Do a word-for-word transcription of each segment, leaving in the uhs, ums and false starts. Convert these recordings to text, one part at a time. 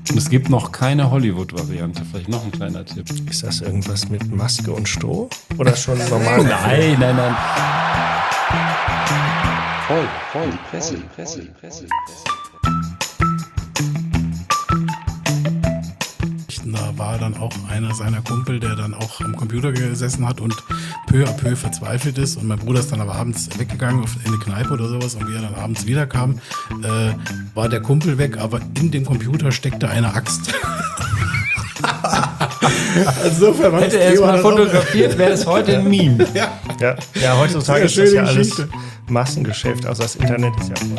Und es gibt noch keine Hollywood-Variante. Vielleicht noch ein kleiner Tipp. Ist das irgendwas mit Maske und Stroh? Oder schon normal? Nein, nein, nein. Voll, voll, die Presse, die Presse, die Presse, die Presse. Da war dann auch einer seiner Kumpel, der dann auch am Computer gesessen hat und peu à peu verzweifelt ist. Und mein Bruder ist dann aber abends weggegangen in eine Kneipe oder sowas. Und wie er dann abends wiederkam, äh, war der Kumpel weg, aber in dem Computer steckte eine Axt. Insofern hätte er es mal fotografiert, wäre es heute ein Meme. Ja, ja. Ja, heutzutage ist das ja alles Massengeschäft. Also das Internet ist ja voll.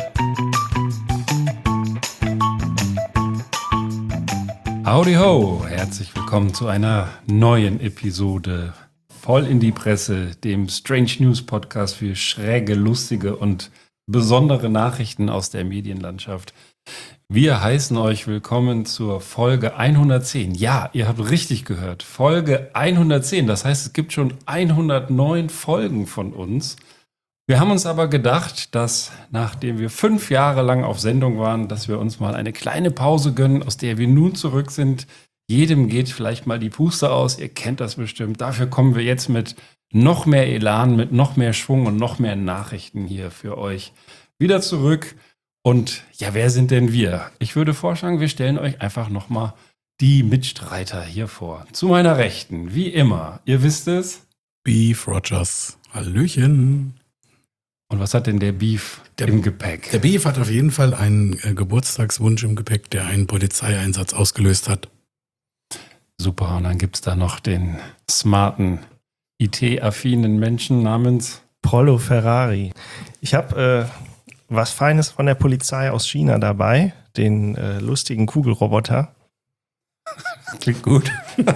Howdy ho, herzlich willkommen zu einer neuen Episode Voll in die Presse, dem Strange News Podcast für schräge, lustige und besondere Nachrichten aus der Medienlandschaft. Wir heißen euch willkommen zur Folge hundertzehn. Ja, ihr habt richtig gehört, Folge hundertzehn. Das heißt, es gibt schon hundertneun Folgen von uns. Wir haben uns aber gedacht, dass nachdem wir fünf Jahre lang auf Sendung waren, dass wir uns mal eine kleine Pause gönnen, aus der wir nun zurück sind. Jedem geht vielleicht mal die Puste aus, ihr kennt das bestimmt. Dafür kommen wir jetzt mit noch mehr Elan, mit noch mehr Schwung und noch mehr Nachrichten hier für euch wieder zurück. Und ja, wer sind denn wir? Ich würde vorschlagen, wir stellen euch einfach nochmal die Mitstreiter hier vor. Zu meiner Rechten, wie immer, ihr wisst es. Beef Rogers. Hallöchen. Und was hat denn der Beef der, im Gepäck? Der Beef hat auf jeden Fall einen äh, Geburtstagswunsch im Gepäck, der einen Polizeieinsatz ausgelöst hat. Super, und dann gibt es da noch den smarten, I T-affinen Menschen namens Prollo Ferrari. Ich habe äh, was Feines von der Polizei aus China dabei, den äh, lustigen Kugelroboter. Klingt gut.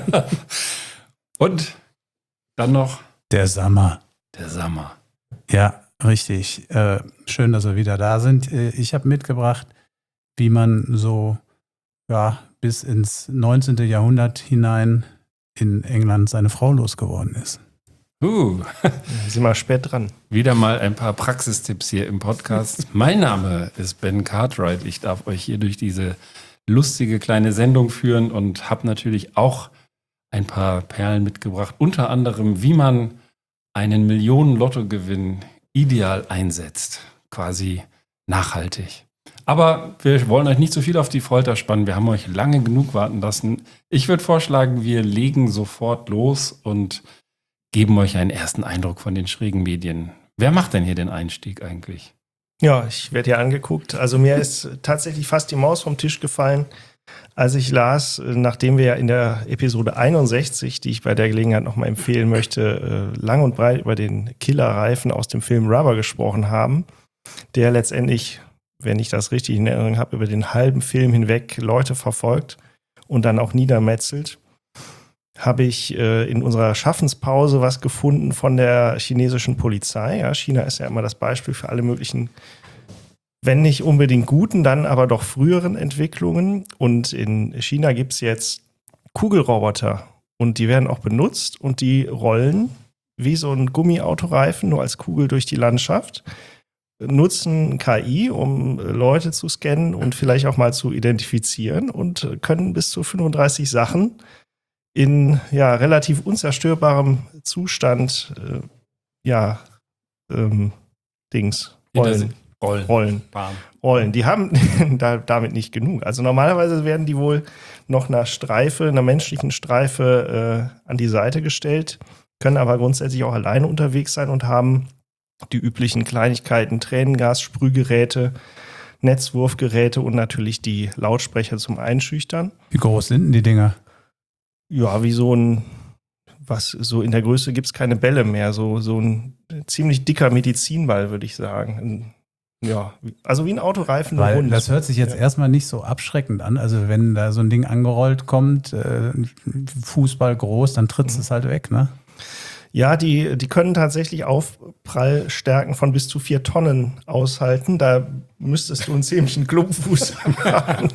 Und dann noch der Sammer. Der Sammer. Ja, richtig. Äh, schön, dass wir wieder da sind. Äh, ich habe mitgebracht, wie man so ja, bis ins neunzehnten Jahrhundert hinein in England seine Frau losgeworden ist. Uh, sind wir spät dran. Wieder mal ein paar Praxistipps hier im Podcast. Mein Name ist Ben Cartwright. Ich darf euch hier durch diese lustige kleine Sendung führen und habe natürlich auch ein paar Perlen mitgebracht. Unter anderem, wie man einen Millionen-Lottogewinn ideal einsetzt. Quasi nachhaltig. Aber wir wollen euch nicht so viel auf die Folter spannen. Wir haben euch lange genug warten lassen. Ich würde vorschlagen, wir legen sofort los und geben euch einen ersten Eindruck von den schrägen Medien. Wer macht denn hier den Einstieg eigentlich? Ja, ich werde hier angeguckt. Also mir ist tatsächlich fast die Maus vom Tisch gefallen, als ich las, nachdem wir ja in der Episode einundsechzig, die ich bei der Gelegenheit nochmal empfehlen möchte, lang und breit über den Killerreifen aus dem Film Rubber gesprochen haben, der letztendlich, wenn ich das richtig in Erinnerung habe, über den halben Film hinweg Leute verfolgt und dann auch niedermetzelt, habe ich äh, in unserer Schaffenspause was gefunden von der chinesischen Polizei. Ja, China ist ja immer das Beispiel für alle möglichen, wenn nicht unbedingt guten, dann aber doch früheren Entwicklungen. Und in China gibt es jetzt Kugelroboter und die werden auch benutzt und die rollen wie so ein Gummiautoreifen nur als Kugel durch die Landschaft, nutzen K I, um Leute zu scannen und vielleicht auch mal zu identifizieren und können bis zu fünfunddreißig Sachen in ja, relativ unzerstörbarem Zustand äh, ja, ähm, Dings rollen. Rollen. Rollen. Rollen. Die haben da, damit nicht genug. Also normalerweise werden die wohl noch einer Streife, einer menschlichen Streife äh, an die Seite gestellt, können aber grundsätzlich auch alleine unterwegs sein und haben die üblichen Kleinigkeiten, Tränengas, Sprühgeräte, Netzwurfgeräte und natürlich die Lautsprecher zum Einschüchtern. Wie groß sind denn die Dinger? Ja, wie so ein, was, so in der Größe gibt es keine Bälle mehr, so, so ein ziemlich dicker Medizinball, würde ich sagen. Ein, ja, also wie ein Autoreifen. Weil Hund. das hört sich jetzt ja. erstmal nicht so abschreckend an. Also wenn da so ein Ding angerollt kommt, äh, Fußball groß, dann tritt es mhm. halt weg, ne? Ja, die, die können tatsächlich Aufprallstärken von bis zu vier Tonnen aushalten. Da müsstest du einen ziemlichen Klumpfuß haben.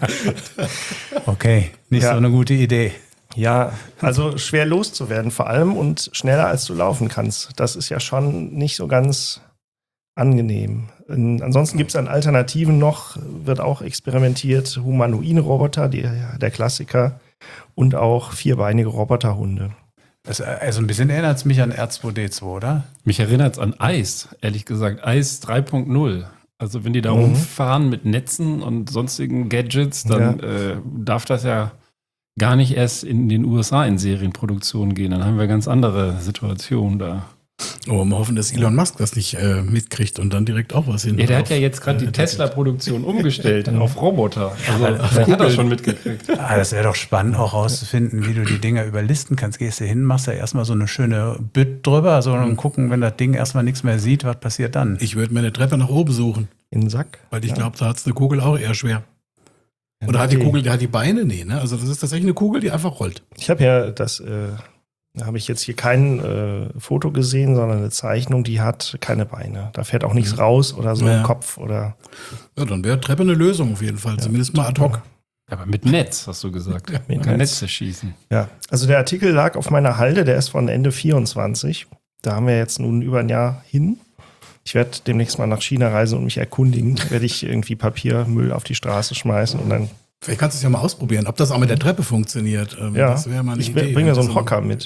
Okay, nicht ja. so eine gute Idee. Ja, also schwer loszuwerden vor allem und schneller als du laufen kannst. Das ist ja schon nicht so ganz angenehm. Ähm, ansonsten gibt es an Alternativen noch, wird auch experimentiert, humanoide Roboter, die, der Klassiker, und auch vierbeinige Roboterhunde. Das, also ein bisschen erinnert es mich an R zwei D zwei, oder? Mich erinnert es an Eis, ehrlich gesagt. Eis drei Punkt null. Also wenn die da Mhm. rumfahren mit Netzen und sonstigen Gadgets, dann Ja. äh, darf das ja gar nicht erst in den U S A in Serienproduktion gehen. Dann haben wir ganz andere Situationen da. Oh, mal hoffen, dass Elon Musk das nicht äh, mitkriegt und dann direkt auch was hin. Ja, der auf, hat ja jetzt gerade äh, die Tesla-Produktion umgestellt auf Roboter. Also der hat das schon mitgekriegt. Ah, das wäre doch spannend, auch rauszufinden, wie du die Dinger überlisten kannst. Gehst du hin, machst da erstmal so eine schöne Bütt drüber, so und gucken, wenn das Ding erstmal nichts mehr sieht, was passiert dann? Ich würde mir eine Treppe nach oben suchen, In den Sack. weil ich Ja. glaube, da hat es eine Kugel auch eher schwer. Oder hat die Okay. Kugel, die hat die Beine? Nee, ne? Also das ist tatsächlich eine Kugel, die einfach rollt. Ich habe ja das, äh, da habe ich jetzt hier kein äh, Foto gesehen, sondern eine Zeichnung, die hat keine Beine. Da fährt auch nichts raus oder so Ja. im Kopf oder. Ja, dann wäre Treppe eine Lösung auf jeden Fall, zumindest mal ad hoc. Aber mit Netz, hast du gesagt. Ja, Man mit kann Netz. Netze schießen. Ja, also der Artikel lag auf meiner Halde, der ist von Ende vierundzwanzig. Da haben wir jetzt nun über ein Jahr hin. Ich werde demnächst mal nach China reisen und mich erkundigen. Werde ich irgendwie Papiermüll auf die Straße schmeißen und dann. Vielleicht kannst du es ja mal ausprobieren, ob das auch mit der Treppe funktioniert. Ähm, Ja, das wäre mal eine ich Idee. bring mir so einen Also- Hocker mit.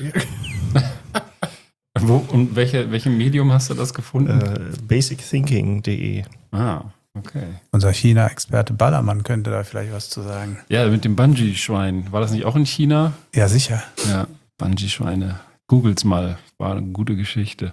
Wo, und welche, welchem Medium hast du das gefunden? Äh, basic thinking punkt de. Ah, okay. Unser China-Experte Ballermann könnte da vielleicht was zu sagen. Ja, mit dem Bungee-Schwein. War das nicht auch in China? Ja, sicher. Ja, Bungee-Schweine. Googles mal. War eine gute Geschichte.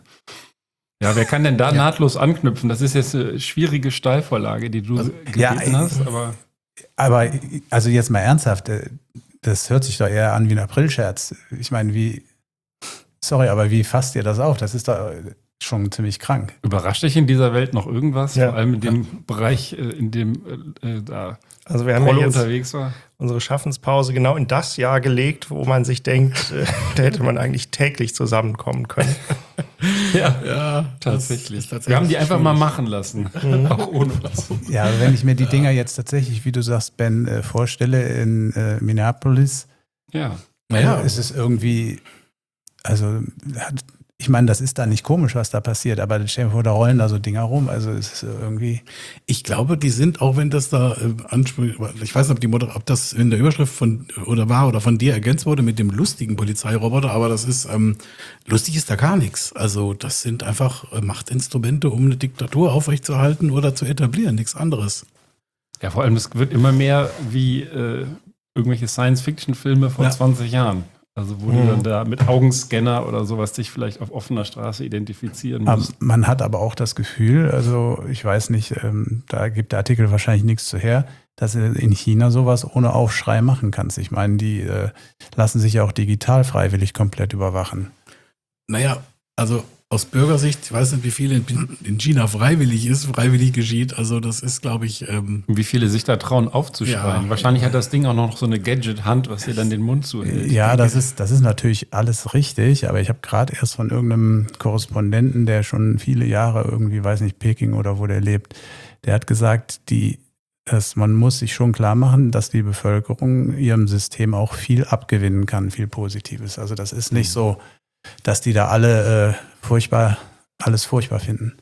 Ja, wer kann denn da nahtlos anknüpfen? Das ist jetzt eine schwierige Steilvorlage, die du Also, gebeten ja, hast, aber Aber also jetzt mal ernsthaft, äh, das hört sich doch eher an wie ein Aprilscherz. Ich meine, wie, sorry, aber wie fasst ihr das auf? Das ist doch schon ziemlich krank. überrascht dich in dieser Welt noch irgendwas? Ja. Vor allem in dem Bereich, äh, in dem äh, äh, da Also wir haben ja Rolle jetzt unterwegs war. unsere Schaffenspause genau in das Jahr gelegt, wo man sich denkt, äh, da hätte man eigentlich täglich zusammenkommen können. Ja, Ja, tatsächlich. das ist tatsächlich Wir haben die einfach mal schwierig. machen lassen. Auch ohne was. Ja, aber wenn ich mir die Dinger jetzt tatsächlich, wie du sagst, Ben, äh, vorstelle in äh, Minneapolis, Ja. Naja, ist es irgendwie, also hat, ich meine, das ist da nicht komisch, was da passiert, aber stell dir vor, da rollen da so Dinger rum, also es ist irgendwie, ich glaube, die sind, auch wenn das da äh, anspricht, ich weiß nicht, ob, die Moder ob das in der Überschrift von oder war oder von dir ergänzt wurde mit dem lustigen Polizeiroboter, aber das ist, ähm, lustig ist da gar nichts. Also das sind einfach äh, Machtinstrumente, um eine Diktatur aufrechtzuerhalten oder zu etablieren, nichts anderes. Ja, vor allem, es wird immer mehr wie äh, irgendwelche Science-Fiction-Filme vor Ja. zwanzig Jahren. Also wo du Mhm. dann da mit Augenscanner oder sowas dich vielleicht auf offener Straße identifizieren ähm, musst. man hat aber auch das Gefühl, also ich weiß nicht, ähm, da gibt der Artikel wahrscheinlich nichts zu her, dass du in China sowas ohne Aufschrei machen kannst. Ich meine, die äh, lassen sich ja auch digital freiwillig komplett überwachen. Naja, also aus Bürgersicht, ich weiß nicht, wie viel in, in China freiwillig ist, freiwillig geschieht. Also das ist, glaube ich, ähm, Wie viele sich da trauen aufzuschreien. Ja. Wahrscheinlich hat das Ding auch noch so eine Gadget-Hand, was dir dann den Mund zuhält. Ja, das ist, das ist natürlich alles richtig, aber ich habe gerade erst von irgendeinem Korrespondenten, der schon viele Jahre irgendwie, weiß nicht, Peking oder wo der lebt, der hat gesagt, die, dass man muss sich schon klar machen, dass die Bevölkerung ihrem System auch viel abgewinnen kann, viel Positives. Also das ist nicht so, dass die da alle äh, furchtbar, alles furchtbar finden.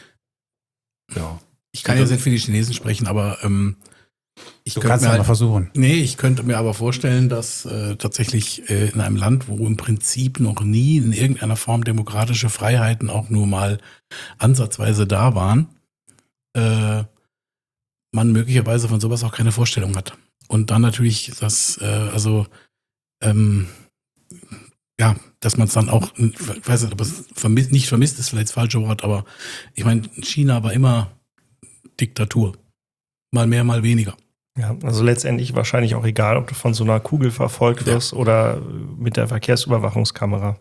Ja. ich kann jetzt nicht für die Chinesen sprechen, aber ähm, ich Du könnte kannst mir ja mal halt, versuchen. nee, ich könnte mir aber vorstellen, dass äh, tatsächlich äh, in einem Land, wo im Prinzip noch nie in irgendeiner Form demokratische Freiheiten auch nur mal ansatzweise da waren, äh, man möglicherweise von sowas auch keine Vorstellung hat. Und dann natürlich das, äh, also ähm, ja, dass man es dann auch, ich weiß nicht, ob es vermisst, nicht vermisst ist vielleicht das falsche Wort, aber ich meine, China war immer Diktatur. Mal mehr, mal weniger. Ja, also letztendlich wahrscheinlich auch egal, ob du von so einer Kugel verfolgt wirst oder mit der Verkehrsüberwachungskamera.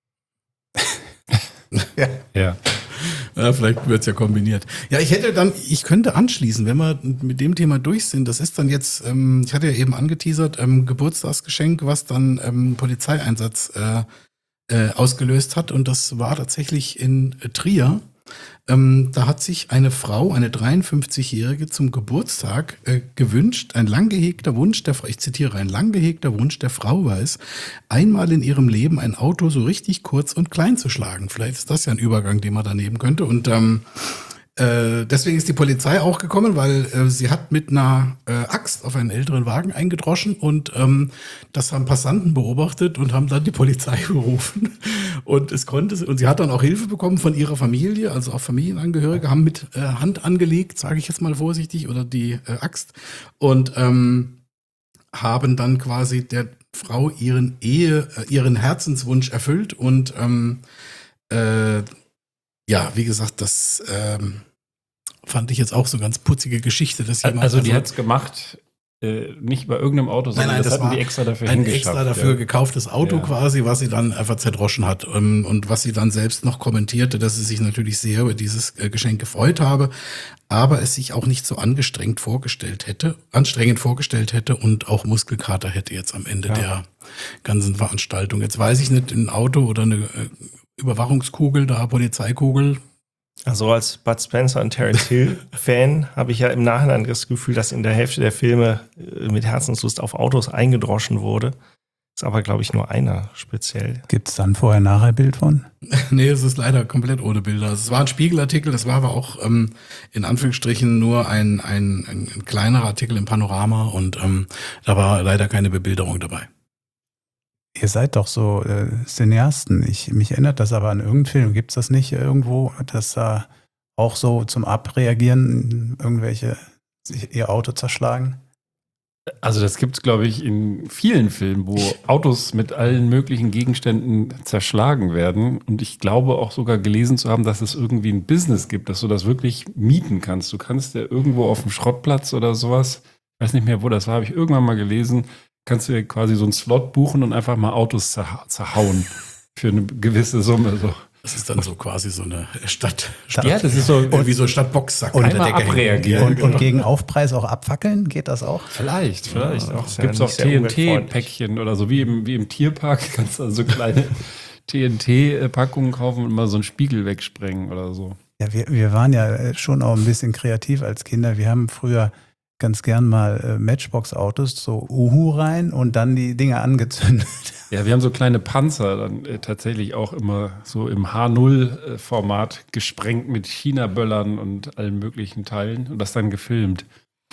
Ja. Ja, vielleicht wird es ja kombiniert. Ja, ich hätte dann, ich könnte anschließen, wenn wir mit dem Thema durch sind. Das ist dann jetzt, ähm, ich hatte ja eben angeteasert, ähm, Geburtstagsgeschenk, was dann ähm, Polizeieinsatz äh, äh, ausgelöst hat. Und das war tatsächlich in äh, Trier. Ähm, da hat sich eine Frau, eine dreiundfünfzigjährige, zum Geburtstag äh, gewünscht, ein lang gehegter Wunsch der Frau, ich zitiere, ein lang gehegter Wunsch der Frau war es, einmal in ihrem Leben ein Auto so richtig kurz und klein zu schlagen. Vielleicht ist das ja ein Übergang, den man da nehmen könnte. Und ähm, Äh, deswegen ist die Polizei auch gekommen, weil äh, sie hat mit einer äh, Axt auf einen älteren Wagen eingedroschen und ähm, das haben Passanten beobachtet und haben dann die Polizei berufen. Und es konnte und sie hat dann auch Hilfe bekommen von ihrer Familie, also auch Familienangehörige haben mit äh, Hand angelegt, sage ich jetzt mal vorsichtig, oder die äh, Axt und ähm, haben dann quasi der Frau ihren Ehe, äh, ihren Herzenswunsch erfüllt und ähm, äh, ja, wie gesagt, das ähm, fand ich jetzt auch so ganz putzige Geschichte. Dass jemand also die hat es gemacht, äh, nicht bei irgendeinem Auto, sondern nein, nein, das, das hatten war die extra dafür ein hingeschafft. extra dafür ja. gekauftes Auto Ja. quasi, was sie dann einfach zerdroschen hat. Und, und was sie dann selbst noch kommentierte, dass sie sich natürlich sehr über dieses äh, Geschenk gefreut habe, aber es sich auch nicht so angestrengt vorgestellt hätte, anstrengend vorgestellt hätte und auch Muskelkater hätte jetzt am Ende Ja. der ganzen Veranstaltung. Jetzt weiß ich nicht, ein Auto oder eine äh, Überwachungskugel, da Polizeikugel. Also als Bud Spencer und Terence Hill Fan habe ich ja im Nachhinein das Gefühl, dass in der Hälfte der Filme äh, mit Herzenslust auf Autos eingedroschen wurde. Ist aber, glaube ich, nur einer speziell. Gibt es dann Vorher-Nachher-Bild von? Nee, es ist leider komplett ohne Bilder. Also es war ein Spiegelartikel, das war aber auch ähm, in Anführungsstrichen nur ein, ein, ein, ein kleinerer Artikel im Panorama und ähm, da war leider keine Bebilderung dabei. Ihr seid doch so äh, Cineasten. Ich, mich erinnert das aber an irgendeinen Film. Gibt es das nicht irgendwo, dass da auch so zum Abreagieren irgendwelche sich ihr Auto zerschlagen? Also das gibt es, glaube ich, in vielen Filmen, wo Autos mit allen möglichen Gegenständen zerschlagen werden. Und ich glaube auch sogar gelesen zu haben, dass es irgendwie ein Business gibt, dass du das wirklich mieten kannst. Du kannst ja irgendwo auf dem Schrottplatz oder sowas, ich weiß nicht mehr, wo das war, habe ich irgendwann mal gelesen, kannst du ja quasi so einen Slot buchen und einfach mal Autos zerha- zerhauen für eine gewisse Summe. So. Das ist dann so quasi so eine Stadt. Ja, das ist so Irgendwie so ein Stadtboxsack Und an der einmal Decke hängen. abreagieren. Ja, Und, genau. und gegen Aufpreis auch abfackeln? Geht das auch? Vielleicht, vielleicht Ja, auch. ist ja Gibt es nicht auch sehr T N umweltfreundlich. T-Päckchen oder so, wie im, wie im Tierpark, kannst du also so kleine T N T-Packungen kaufen und mal so einen Spiegel wegsprengen oder so. Ja, wir, wir waren ja schon auch ein bisschen kreativ als Kinder. Wir haben früher ganz gern mal äh, Matchbox-Autos, so Uhu rein und dann die Dinger angezündet. Ja, wir haben so kleine Panzer dann äh, tatsächlich auch immer so im H null Format gesprengt mit China-Böllern und allen möglichen Teilen und das dann gefilmt.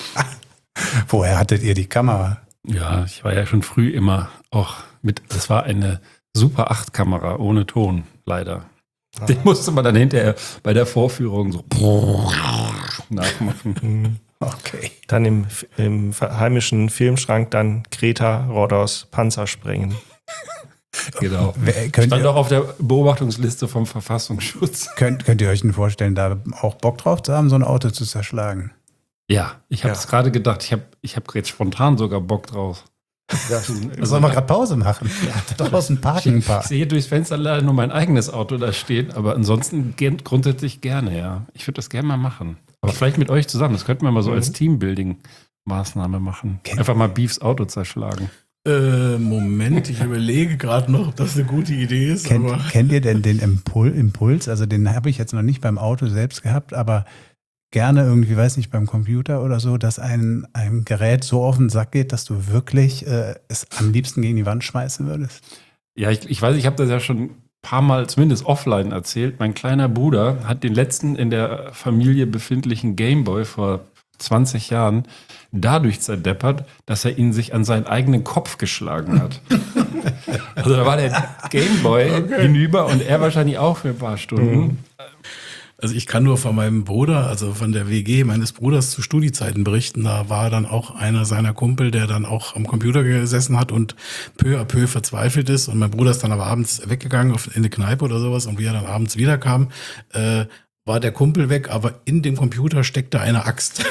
Woher hattet ihr die Kamera? Ja, ich war ja schon früh immer auch mit, das war eine Super acht Kamera ohne Ton, leider. Den musste man dann hinterher bei der Vorführung so nachmachen. Okay. Dann im, im heimischen Filmschrank dann Greta Rodos Panzer sprengen. Genau. Wer- Könnt Stand ihr, auch auf der Beobachtungsliste vom Verfassungsschutz. könnt, könnt ihr euch denn vorstellen, da auch Bock drauf zu haben, so ein Auto zu zerschlagen? Ja, ich habe Ja. es gerade gedacht, ich habe ich hab jetzt spontan sogar Bock drauf. Sollen wir gerade Pause machen? Ja, draußen parken ein Ich paar. sehe durchs Fenster leider nur mein eigenes Auto da stehen, aber ansonsten ge- grundsätzlich gerne, ja. Ich würde das gerne mal machen. Aber vielleicht mit euch zusammen. Das könnten wir mal so als Teambuilding-Maßnahme machen. Kennt- Einfach mal Beefs Auto zerschlagen. Äh, Moment, ich überlege gerade noch, ob das eine gute Idee ist. Kennt, aber kennt ihr denn den Impul Impuls? Also den habe ich jetzt noch nicht beim Auto selbst gehabt, aber gerne irgendwie, weiß nicht, beim Computer oder so, dass ein, ein Gerät so auf den Sack geht, dass du wirklich äh, es am liebsten gegen die Wand schmeißen würdest. Ja, ich, ich weiß, ich habe das ja schon ein paar Mal zumindest offline erzählt. Mein kleiner Bruder hat den letzten in der Familie befindlichen Gameboy vor zwanzig Jahren dadurch zerdeppert, dass er ihn sich an seinen eigenen Kopf geschlagen hat. Also da war der Gameboy hinüber und er wahrscheinlich auch für ein paar Stunden. Also ich kann nur von meinem Bruder, also von der W G meines Bruders zu Studiezeiten berichten. Da war dann auch einer seiner Kumpel, der dann auch am Computer gesessen hat und peu à peu verzweifelt ist. Und mein Bruder ist dann aber abends weggegangen auf, in eine Kneipe oder sowas. Und wie er dann abends wiederkam, äh, war der Kumpel weg, aber in dem Computer steckte eine Axt.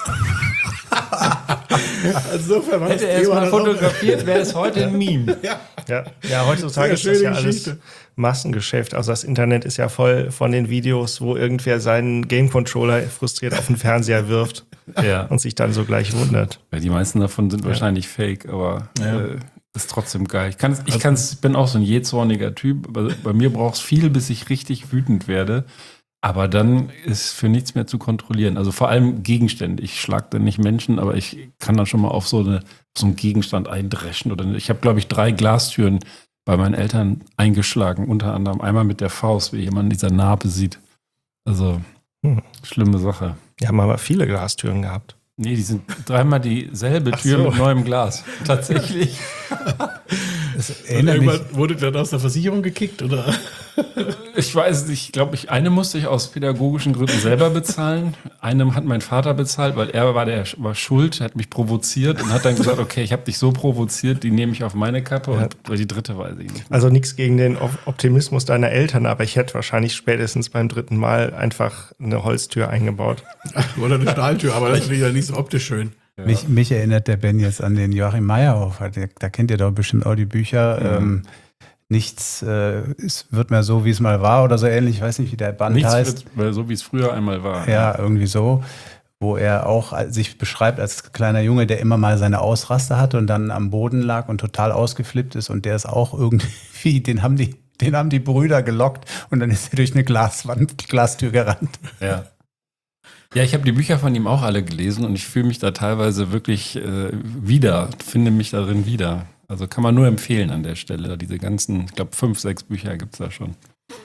Insofern war das Hätte er es Thema mal dann auch- fotografiert, wäre es heute ein Meme. Ja, ja heutzutage Sehr ist das schöne ja alles Geschichte. Massengeschäft. Also das Internet ist ja voll von den Videos, wo irgendwer seinen Game-Controller frustriert auf den Fernseher wirft Ja. und sich dann so gleich wundert. Ja, die meisten davon sind wahrscheinlich fake, aber Ja. äh, ist trotzdem geil. Ich, kann's, ich kann's, bin auch so ein jähzorniger Typ. Bei, bei mir braucht es viel, bis ich richtig wütend werde. Aber dann ist für nichts mehr zu kontrollieren. Also vor allem Gegenstände. Ich schlag dann nicht Menschen, aber ich kann dann schon mal auf so, eine, so einen Gegenstand eindreschen. Oder ich habe, glaube ich, drei Glastüren bei meinen Eltern eingeschlagen. Unter anderem einmal mit der Faust, wie jemand dieser Narbe sieht. Also Hm. Schlimme Sache. Wir haben aber viele Glastüren gehabt. Nee, die sind dreimal dieselbe Ach Tür so. mit neuem Glas. Tatsächlich. Das Und erinnert mich, irgendwann wurde dann aus der Versicherung gekickt, oder? Ich weiß nicht, ich glaube, ich, eine musste ich aus pädagogischen Gründen selber bezahlen. Eine hat mein Vater bezahlt, weil er war der war schuld, hat mich provoziert und hat dann gesagt, okay, ich habe dich so provoziert, die nehme ich auf meine Kappe Ja. und weil die dritte weiß ich nicht. Also nichts gegen den Op- Optimismus deiner Eltern, aber ich hätte wahrscheinlich spätestens beim dritten Mal einfach eine Holztür eingebaut. Oder eine Stahltür, aber das finde ich ja nicht so optisch schön. mich, mich erinnert der Ben jetzt an den Joachim Meyerhoff. Der- Da kennt ihr doch bestimmt auch die Bücher. Ja. Ähm, nichts äh, es wird mehr so, wie es mal war oder so ähnlich. Ich weiß nicht, wie der Band Nichts heißt. wird, weil so wie es früher einmal war. Ja, irgendwie so. Wo er auch als- sich beschreibt als kleiner Junge, der immer mal seine Ausraster hatte und dann am Boden lag und total ausgeflippt ist. Und der ist auch irgendwie, den haben die, den haben die Brüder gelockt und dann ist er durch eine Glaswand, Glastür gerannt. Ja. Ja, ich habe die Bücher von ihm auch alle gelesen und ich fühle mich da teilweise wirklich äh, wieder, finde mich darin wieder. Also kann man nur empfehlen an der Stelle. Diese ganzen, ich glaube, fünf, sechs Bücher gibt es da schon.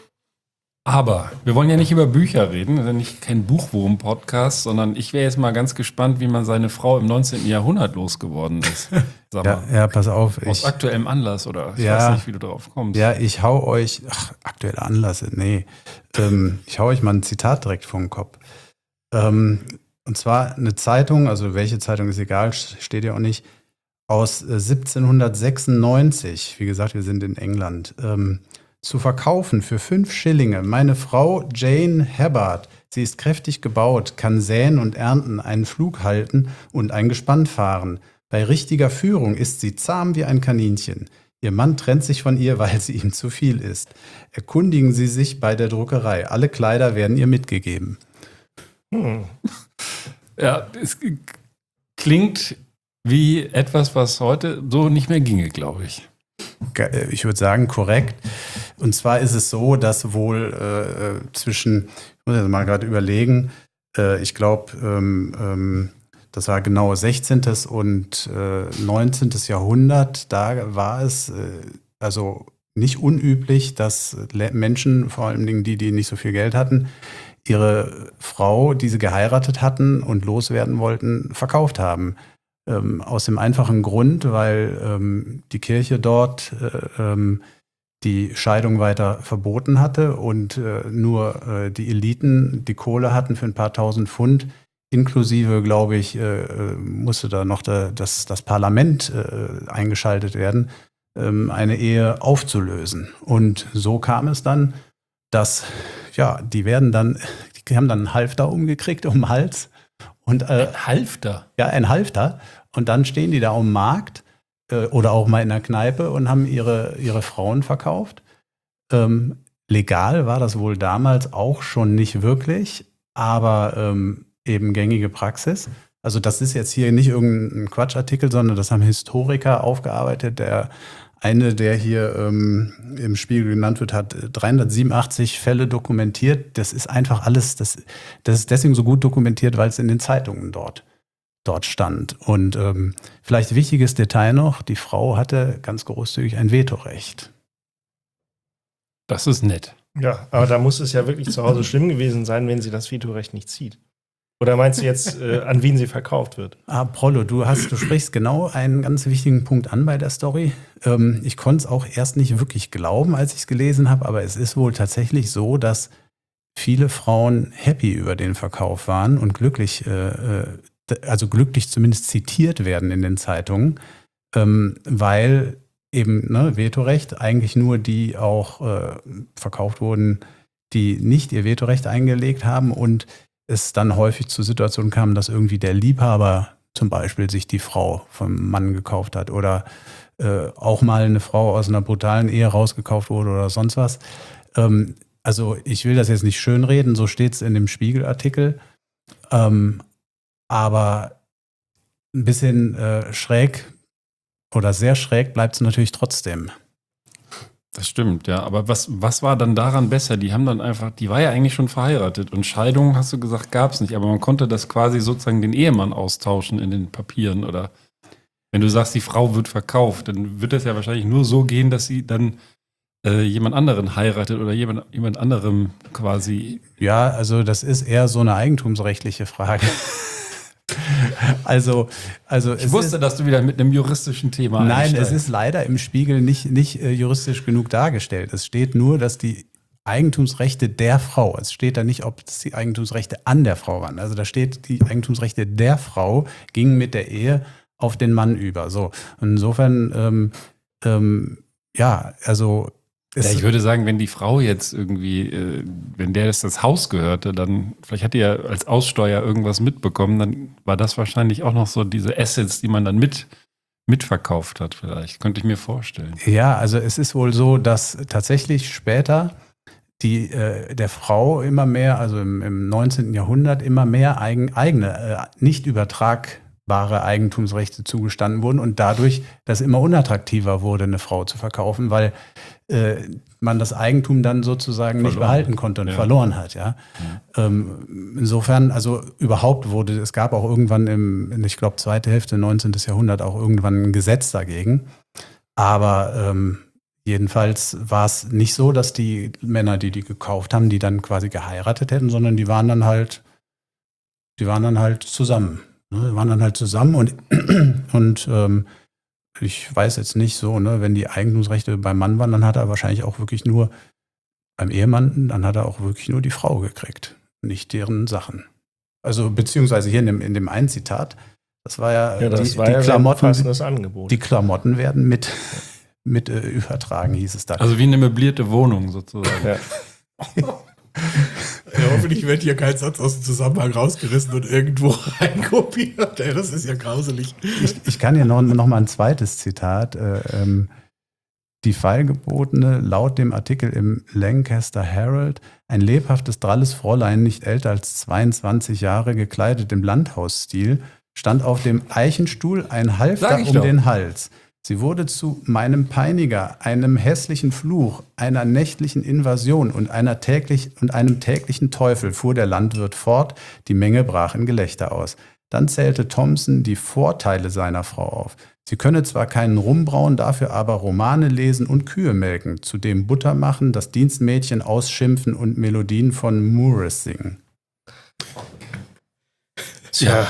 Aber wir wollen ja nicht über Bücher reden, das ist ja nicht kein Buchwurm-Podcast, sondern ich wäre jetzt mal ganz gespannt, wie man seine Frau im neunzehnten Jahrhundert losgeworden ist. Sag Ja, mal, ja, pass auf. aus Ich, aktuellem Anlass oder ich Ja. weiß nicht, wie du drauf kommst. ja, ich hau euch, ach, aktuelle Anlässe, nee. Ähm, ich hau euch mal ein Zitat direkt vor den Kopf. Ähm, und zwar eine Zeitung, also welche Zeitung ist egal, steht ja auch nicht, aus äh, siebzehnhundertsechsundneunzig, wie gesagt, wir sind in England, ähm, zu verkaufen für fünf Schillinge. Meine Frau Jane Herbert, sie ist kräftig gebaut, kann säen und ernten, einen Flug halten und ein Gespann fahren. Bei richtiger Führung ist sie zahm wie ein Kaninchen. Ihr Mann trennt sich von ihr, weil sie ihm zu viel ist. Erkundigen Sie sich bei der Druckerei. Alle Kleider werden ihr mitgegeben. Hm. Ja, es klingt wie etwas, was heute so nicht mehr ginge, glaube ich. Ge- Ich würde sagen, korrekt. Und zwar ist es so, dass wohl äh, zwischen, ich muss jetzt mal gerade überlegen, äh, ich glaube, ähm, ähm, das war genau sechzehnten und äh, neunzehnten Jahrhundert, da war es äh, also nicht unüblich, dass Le- Menschen, vor allen Dingen die, die nicht so viel Geld hatten, ihre Frau, die sie geheiratet hatten und loswerden wollten, verkauft haben. Ähm, aus dem einfachen Grund, weil ähm, die Kirche dort äh, ähm, die Scheidung weiter verboten hatte und äh, nur äh, die Eliten die Kohle hatten für ein paar tausend Pfund. Inklusive, glaube ich, äh, äh, musste da noch da, das, das Parlament äh, eingeschaltet werden, ähm, eine Ehe aufzulösen. Und so kam es dann, dass, ja, die werden dann, die haben dann einen Halfter umgekriegt um den Hals. Und, äh, Ein Halfter. ja, ein Halfter. Und dann stehen die da am Markt äh, oder auch mal in der Kneipe und haben ihre, ihre Frauen verkauft. Ähm, legal war das wohl damals auch schon nicht wirklich, aber ähm, eben gängige Praxis. Also das ist jetzt hier nicht irgendein Quatschartikel, sondern das haben Historiker aufgearbeitet. Der eine, der hier ähm, im Spiegel genannt wird, hat dreihundertsiebenundachtzig Fälle dokumentiert. Das ist einfach alles, das, das ist deswegen so gut dokumentiert, weil es in den Zeitungen dort, dort stand. Und ähm, vielleicht wichtiges Detail noch, die Frau hatte ganz großzügig ein Vetorecht. Das ist nett. Ja, aber da muss es ja wirklich zu Hause schlimm gewesen sein, wenn sie das Vetorecht nicht zieht. Oder meinst du jetzt, äh, an wen sie verkauft wird? Ah, Prollo, du hast, du sprichst genau einen ganz wichtigen Punkt an bei der Story. Ähm, ich konnte es auch erst nicht wirklich glauben, als ich es gelesen habe, aber es ist wohl tatsächlich so, dass viele Frauen happy über den Verkauf waren und glücklich, äh, also glücklich zumindest zitiert werden in den Zeitungen, ähm, weil eben ne, Vetorecht eigentlich nur die auch äh, verkauft wurden, die nicht ihr Vetorecht eingelegt haben und es dann häufig zu Situationen kam, dass irgendwie der Liebhaber zum Beispiel sich die Frau vom Mann gekauft hat oder äh, auch mal eine Frau aus einer brutalen Ehe rausgekauft wurde oder sonst was. Ähm, also ich will das jetzt nicht schönreden, so steht es in dem Spiegelartikel. Ähm, aber ein bisschen äh, schräg oder sehr schräg bleibt es natürlich trotzdem. Das stimmt, ja. Aber was, was war dann daran besser? Die haben dann einfach, die war ja eigentlich schon verheiratet und Scheidung, hast du gesagt, gab es nicht. Aber man konnte das quasi sozusagen den Ehemann austauschen in den Papieren. Oder wenn du sagst, die Frau wird verkauft, dann wird das ja wahrscheinlich nur so gehen, dass sie dann äh, jemand anderen heiratet oder jemand, jemand anderem quasi. Ja, also das ist eher so eine eigentumsrechtliche Frage. Also, also Ich wusste, ist, dass du wieder mit einem juristischen Thema Nein, einsteigst. es ist leider im Spiegel nicht, nicht äh, juristisch genug dargestellt. Es steht nur, dass die Eigentumsrechte der Frau, es steht da nicht, ob es die Eigentumsrechte an der Frau waren. Also da steht, die Eigentumsrechte der Frau gingen mit der Ehe auf den Mann über. So, und insofern, ähm, ähm, ja, also Ja, ich würde sagen, wenn die Frau jetzt irgendwie, äh, wenn der das, das Haus gehörte, dann, vielleicht hat die ja als Aussteuer irgendwas mitbekommen, dann war das wahrscheinlich auch noch so diese Assets, die man dann mit, mitverkauft hat vielleicht. Könnte ich mir vorstellen. Ja, also es ist wohl so, dass tatsächlich später die äh, der Frau immer mehr, also im, im neunzehnten Jahrhundert immer mehr eigen, eigene, äh, nicht übertragbare Eigentumsrechte zugestanden wurden und dadurch das immer unattraktiver wurde, eine Frau zu verkaufen, weil äh, man das Eigentum dann sozusagen nicht Verloren. behalten konnte und Ja. verloren hat. Ja. Ähm, insofern, also überhaupt wurde, es gab auch irgendwann im, ich glaube, zweite Hälfte neunzehnten Jahrhundert auch irgendwann ein Gesetz dagegen. Aber ähm, jedenfalls war es nicht so, dass die Männer, die die gekauft haben, die dann quasi geheiratet hätten, sondern die waren dann halt, die waren dann halt zusammen. Ne? Die waren dann halt zusammen und, und ähm, ich weiß jetzt nicht so, ne, wenn die Eigentumsrechte beim Mann waren, dann hat er wahrscheinlich auch wirklich nur, beim Ehemann, dann hat er auch wirklich nur die Frau gekriegt, nicht deren Sachen. Also beziehungsweise hier in dem, in dem einen Zitat, das war ja, Ja, das die, war die ja ein Klamotten, passendes Angebot. die Klamotten werden mit, mit äh, übertragen, hieß es da. Also wie eine möblierte Wohnung sozusagen. Ja. Ja, hoffentlich wird hier kein Satz aus dem Zusammenhang rausgerissen und irgendwo reinkopiert. Ey, das ist ja grauselig. Ich, ich kann hier noch, noch mal ein zweites Zitat. Äh, ähm, die Feilgebotene, laut dem Artikel im Lancaster Herald, ein lebhaftes, dralles Fräulein, nicht älter als zweiundzwanzig Jahre, gekleidet im Landhausstil, stand auf dem Eichenstuhl, ein Halfter Sag ich um doch. den Hals. Sie wurde zu meinem Peiniger, einem hässlichen Fluch, einer nächtlichen Invasion und, einer täglich, und einem täglichen Teufel, fuhr der Landwirt fort, die Menge brach in Gelächter aus. Dann zählte Thompson die Vorteile seiner Frau auf. Sie könne zwar keinen Rum brauen, dafür aber Romane lesen und Kühe melken, zudem Butter machen, das Dienstmädchen ausschimpfen und Melodien von Morris singen. Tja,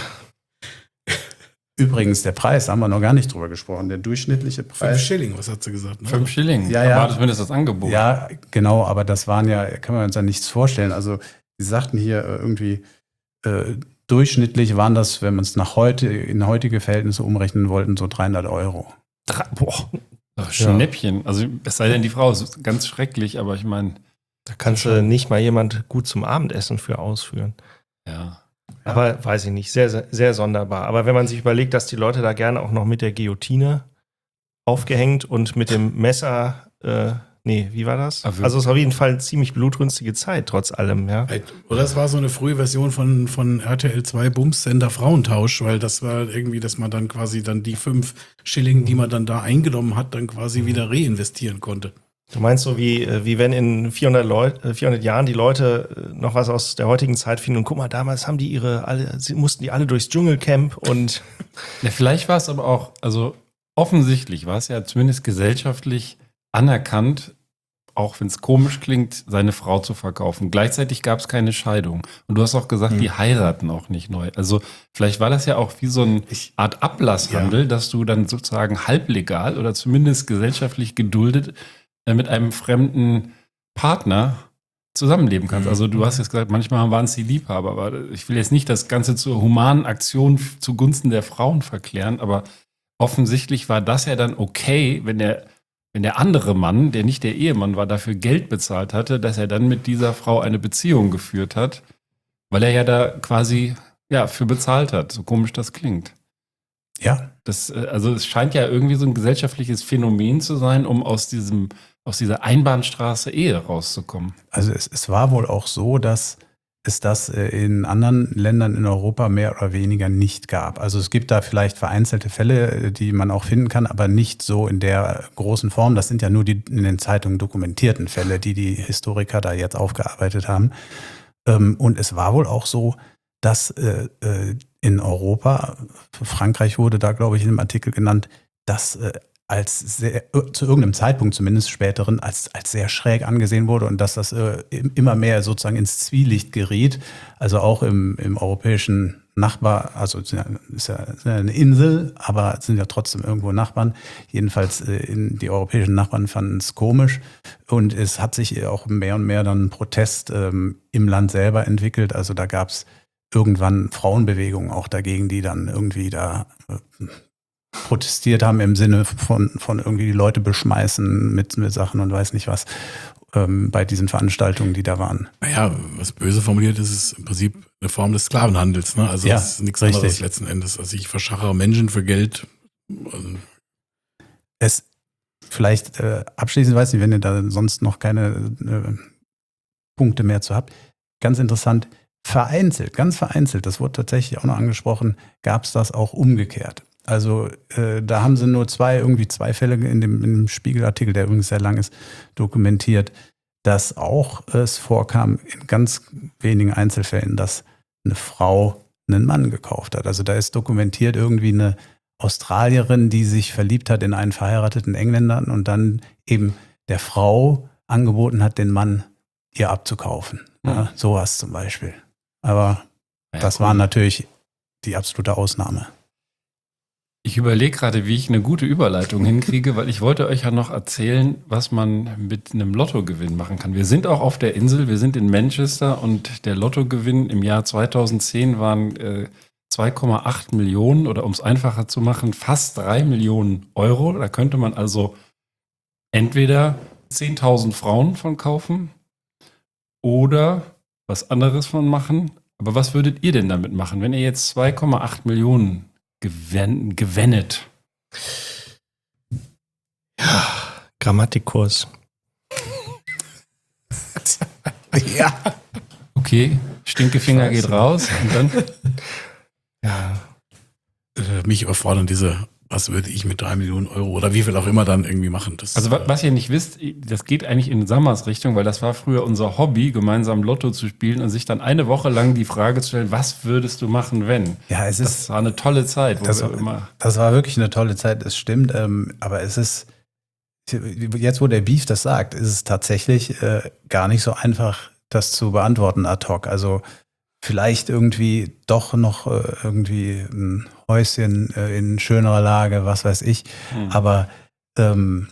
Übrigens, der Preis, haben wir noch gar nicht drüber gesprochen, der durchschnittliche Fünf Preis. Schilling, was hat sie gesagt? Ne? fünf Schilling. Ja, ja. War das zumindest das Angebot? Ja, genau, aber das waren ja, kann man uns ja nichts vorstellen. Also, Sie sagten hier äh, irgendwie, äh, durchschnittlich waren das, wenn man es nach heute, in heutige Verhältnisse umrechnen wollten, so dreihundert Euro. Drei, boah, Ach, Schnäppchen. Also es sei denn, die Frau ist ganz schrecklich, aber ich meine, Da kannst du nicht mal jemand gut zum Abendessen für ausführen. ja. Aber weiß ich nicht, sehr, sehr, sehr sonderbar. Aber wenn man sich überlegt, dass die Leute da gerne auch noch mit der Guillotine aufgehängt und mit dem Messer, äh, nee, wie war das? Aber- Also es ist auf jeden Fall eine ziemlich blutrünstige Zeit, trotz allem, ja. Oder es war so eine frühe Version von, von R T L zwei Bumssender Frauentausch, weil das war irgendwie, dass man dann quasi dann die fünf Schilling, die man dann da eingenommen hat, dann quasi wieder reinvestieren konnte. Du meinst so, wie, äh, wie wenn in vierhundert, Leut, äh, vierhundert Jahren die Leute äh, noch was aus der heutigen Zeit finden und guck mal, damals haben die ihre, alle, sie mussten die alle durchs Dschungelcamp und Ja, vielleicht war es aber auch, also offensichtlich war es ja zumindest gesellschaftlich anerkannt, auch wenn es komisch klingt, seine Frau zu verkaufen. Gleichzeitig gab es keine Scheidung. Und du hast auch gesagt, die heiraten auch nicht neu. Also vielleicht war das ja auch wie so eine Art Ablasshandel, dass du dann sozusagen halblegal oder zumindest gesellschaftlich geduldet äh, mit einem fremden Partner zusammenleben kannst. Also du hast jetzt gesagt, manchmal waren es die Liebhaber, aber ich will jetzt nicht das Ganze zur humanen Aktion zugunsten der Frauen verklären, aber offensichtlich war das ja dann okay, wenn der, wenn der andere Mann, der nicht der Ehemann war, dafür Geld bezahlt hatte, dass er dann mit dieser Frau eine Beziehung geführt hat, weil er ja da quasi ja, für bezahlt hat, so komisch das klingt. Ja. Das, äh, also es scheint ja irgendwie so ein gesellschaftliches Phänomen zu sein, um aus diesem, aus dieser Einbahnstraße Ehe rauszukommen. Also es, es war wohl auch so, dass es das äh, in anderen Ländern in Europa mehr oder weniger nicht gab. Also es gibt da vielleicht vereinzelte Fälle, äh, die man auch finden kann, aber nicht so in der großen Form. Das sind ja nur die in den Zeitungen dokumentierten Fälle, die die Historiker da jetzt aufgearbeitet haben. Ähm, und es war wohl auch so, dass äh, äh, in Europa, Frankreich wurde da, glaube ich, in einem Artikel genannt, dass äh, als sehr, zu irgendeinem Zeitpunkt zumindest späteren, als, als sehr schräg angesehen wurde und dass das äh, immer mehr sozusagen ins Zwielicht geriet. Also auch im, im europäischen Nachbar, also ist ja, ist ja eine Insel, aber sind ja trotzdem irgendwo Nachbarn. Jedenfalls äh, in, die europäischen Nachbarn fanden es komisch und es hat sich auch mehr und mehr dann Protest ähm, im Land selber entwickelt. Also da gab es irgendwann Frauenbewegungen auch dagegen, die dann irgendwie da äh, protestiert haben im Sinne von, von irgendwie die Leute beschmeißen mit, mit Sachen und weiß nicht was ähm, bei diesen Veranstaltungen, die da waren. Naja, was böse formuliert ist, ist im Prinzip eine Form des Sklavenhandels. Ne? Also ja, das ist nichts richtig. anderes letzten Endes. Also ich verschachere Menschen für Geld. Also es vielleicht äh, abschließend, weiß nicht, wenn ihr da sonst noch keine äh, Punkte mehr zu habt, ganz interessant, vereinzelt, ganz vereinzelt, das wurde tatsächlich auch noch angesprochen, gab es das auch umgekehrt. Also äh, da haben sie nur zwei, irgendwie zwei Fälle in dem, in dem Spiegelartikel, der übrigens sehr lang ist, dokumentiert, dass auch es vorkam in ganz wenigen Einzelfällen, dass eine Frau einen Mann gekauft hat. Also da ist dokumentiert irgendwie eine Australierin, die sich verliebt hat in einen verheirateten Engländer und dann eben der Frau angeboten hat, den Mann ihr abzukaufen. Ja, sowas zum Beispiel. Aber Ja, das cool. war natürlich die absolute Ausnahme. Ich überlege gerade, wie ich eine gute Überleitung hinkriege, weil ich wollte euch ja noch erzählen, was man mit einem Lottogewinn machen kann. Wir sind auch auf der Insel, wir sind in Manchester und der Lottogewinn im Jahr zweitausendzehn waren äh, zwei Komma acht Millionen oder um es einfacher zu machen, fast drei Millionen Euro. Da könnte man also entweder zehntausend Frauen von kaufen oder was anderes von machen. Aber was würdet ihr denn damit machen, wenn ihr jetzt zwei Komma acht Millionen gewen- gewennet? Ja, Grammatikkurs. Ja. Okay, Stinkefinger geht raus und dann Ja, äh, mich überfordern diese, was würde ich mit drei Millionen Euro oder wie viel auch immer dann irgendwie machen. Das, Also wa- was ihr nicht wisst, das geht eigentlich in Sammers Richtung, weil das war früher unser Hobby, gemeinsam Lotto zu spielen und sich dann eine Woche lang die Frage zu stellen, was würdest du machen, wenn? Ja, es Das ist, war eine tolle Zeit, wo das, wir immer. das war wirklich eine tolle Zeit, es stimmt, ähm, aber es ist, jetzt wo der Beef das sagt, ist es tatsächlich äh, gar nicht so einfach, das zu beantworten ad hoc. Also vielleicht irgendwie doch noch äh, irgendwie ein Häuschen äh, in schönerer Lage, was weiß ich. Hm. Aber ähm,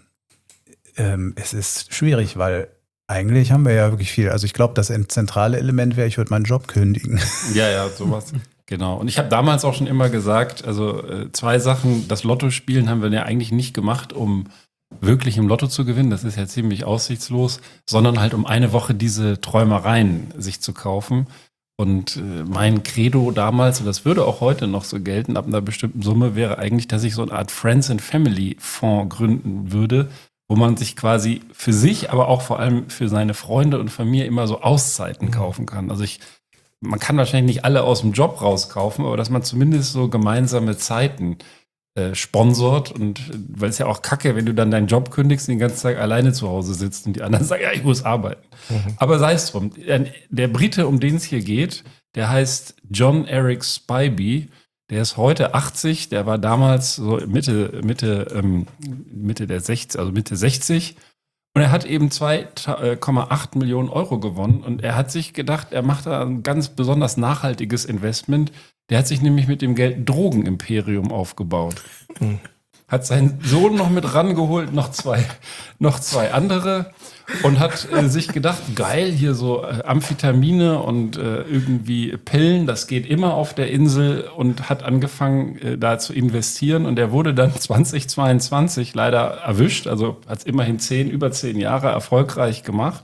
ähm, es ist schwierig, weil eigentlich haben wir ja wirklich viel. Also ich glaube, das zentrale Element wäre, ich würde meinen Job kündigen. Ja, ja, sowas. Genau. Und ich habe damals auch schon immer gesagt, also äh, zwei Sachen, das Lotto spielen haben wir ja eigentlich nicht gemacht, um wirklich im Lotto zu gewinnen. Das ist ja ziemlich aussichtslos, sondern halt um eine Woche diese Träumereien sich zu kaufen. Und äh, mein Credo damals, und das würde auch heute noch so gelten, ab einer bestimmten Summe, wäre eigentlich, dass ich so eine Art Friends and Family Fonds gründen würde, wo man sich quasi für sich, aber auch vor allem für seine Freunde und Familie immer so Auszeiten kaufen kann. Also ich, man kann wahrscheinlich nicht alle aus dem Job rauskaufen, aber dass man zumindest so gemeinsame Zeiten äh, sponsort. Und äh, weil es ja auch kacke, wenn du dann deinen Job kündigst und den ganzen Tag alleine zu Hause sitzt und die anderen sagen, ja, ich muss arbeiten. Mhm. Aber sei es drum. Der Brite, um den es hier geht, der heißt John Eric Spivey. Der ist heute achtzig, der war damals so Mitte, Mitte, ähm, Mitte der sechzig, also Mitte sechzig. Und er hat eben zwei Komma acht Millionen Euro gewonnen. Und er hat sich gedacht, er macht da ein ganz besonders nachhaltiges Investment. Der hat sich nämlich mit dem Geld ein Drogenimperium aufgebaut. Mhm. Hat seinen Sohn noch mit rangeholt, noch zwei, noch zwei andere. Und hat äh, sich gedacht, geil, hier so äh, Amphetamine und äh, irgendwie Pillen, das geht immer auf der Insel, und hat angefangen, äh, da zu investieren. Und er wurde dann zweitausendzweiundzwanzig leider erwischt, also hat es immerhin zehn, über zehn Jahre erfolgreich gemacht.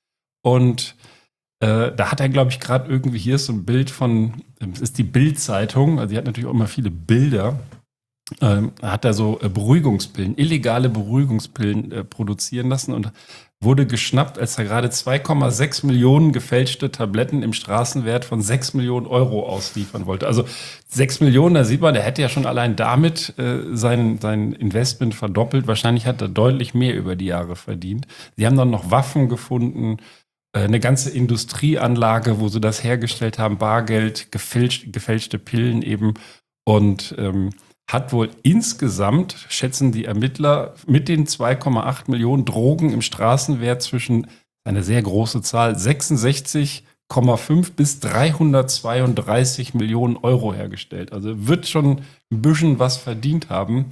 Und äh, da hat er, glaube ich, gerade irgendwie, hier ist so ein Bild von, es ist die Bild-Zeitung, also die hat natürlich auch immer viele Bilder. Ähm, hat er so äh, Beruhigungspillen, illegale Beruhigungspillen äh, produzieren lassen und wurde geschnappt, als er gerade zwei Komma sechs Millionen gefälschte Tabletten im Straßenwert von sechs Millionen Euro ausliefern wollte. Also sechs Millionen, da sieht man, der hätte ja schon allein damit äh, sein, sein Investment verdoppelt. Wahrscheinlich hat er deutlich mehr über die Jahre verdient. Sie haben dann noch Waffen gefunden, äh, eine ganze Industrieanlage, wo sie das hergestellt haben, Bargeld, gefälscht, gefälschte Pillen eben. Und ähm, hat wohl insgesamt, schätzen die Ermittler, mit den zwei Komma acht Millionen Drogen im Straßenwert zwischen, eine sehr große Zahl, sechsundsechzig Komma fünf bis dreihundertzweiunddreißig Millionen Euro hergestellt. Also wird schon ein bisschen was verdient haben.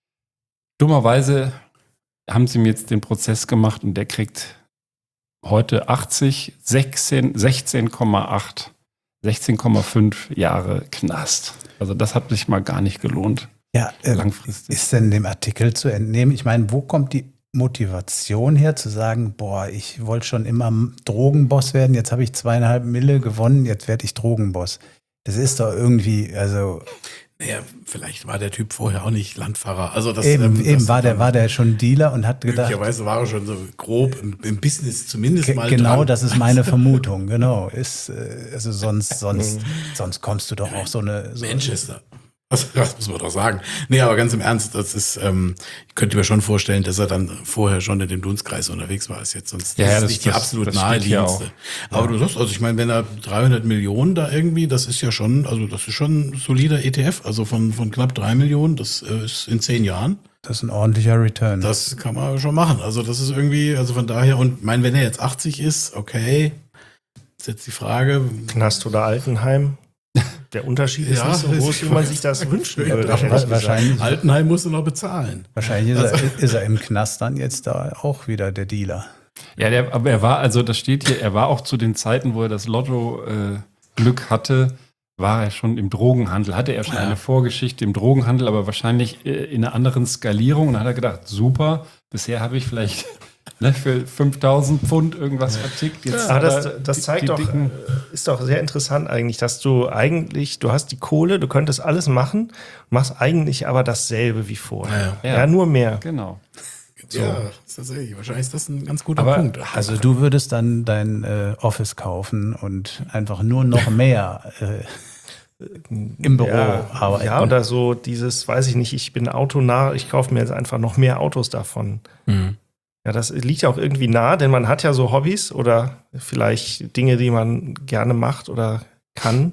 Dummerweise haben sie ihm jetzt den Prozess gemacht und der kriegt heute achtzig, sechzehn Komma acht, sechzehn Komma fünf Jahre Knast. Also das hat sich mal gar nicht gelohnt. Ja, äh, langfristig. Ist denn dem Artikel zu entnehmen? Ich meine, wo kommt die Motivation her, zu sagen, boah, ich wollte schon immer Drogenboss werden, jetzt habe ich zweieinhalb Mille gewonnen, jetzt werde ich Drogenboss. Das ist doch irgendwie, also... Naja, vielleicht war der Typ vorher auch nicht Landfahrer. Also das, eben ähm, eben das, war, der, war der schon Dealer und hat gedacht... Möglicherweise war er schon so grob im, im Business zumindest ge- mal Genau, dran. das ist meine Vermutung, genau. Ist, äh, also sonst, sonst, sonst kommst du doch auch so eine... So Manchester. Das, das muss man doch sagen. Nee, aber ganz im Ernst, das ist, ähm, ich könnte mir schon vorstellen, dass er dann vorher schon in dem Dunstkreis unterwegs war, ist jetzt sonst Ja, das ja, ist das- nicht die das- absolut das steht hier naheliegendste. auch. Aber du sagst, also ich meine, wenn er dreihundert Millionen da irgendwie, das ist ja schon, also das ist schon ein solider E T F, also von, von knapp drei Millionen, das äh, ist in zehn Jahren. Das ist ein ordentlicher Return. Das kann man schon machen. Also das ist irgendwie, also von daher, und mein, wenn er jetzt achtzig ist, okay, ist jetzt die Frage. Knast oder Altenheim? Der Unterschied ist Ja, nicht so groß, ist- wie man sich das wünschen Ja, würde. doch, ehrlich gesagt. wahrscheinlich, Altenheim musst du noch bezahlen. wahrscheinlich ist, er, ist er im Knast dann jetzt da auch wieder der Dealer. Ja, der, aber er war, also das steht hier, er war auch zu den Zeiten, wo er das Lotto-Glück äh, hatte, war er schon im Drogenhandel, hatte er schon Ja. eine Vorgeschichte im Drogenhandel, aber wahrscheinlich äh, in einer anderen Skalierung. Und dann hat er gedacht, super, bisher habe ich vielleicht ne, für fünftausend Pfund irgendwas vertickt. Jetzt Aber hat das, er das die- zeigt die doch, dicken- äh, ist doch sehr interessant eigentlich, dass du eigentlich, du hast die Kohle, du könntest alles machen, machst eigentlich aber dasselbe wie vorher. Ja. Ja, nur mehr. Genau. So. Ja, ist tatsächlich. Wahrscheinlich ist das ein ganz guter Aber- Punkt. Also du würdest dann dein äh, Office kaufen und einfach nur noch mehr äh, im Büro ja, arbeiten. ja, oder so dieses, weiß ich nicht, ich bin autonah, ich kaufe mir jetzt einfach noch mehr Autos davon. Mhm. Ja, das liegt ja auch irgendwie nah, denn man hat ja so Hobbys oder vielleicht Dinge, die man gerne macht oder kann.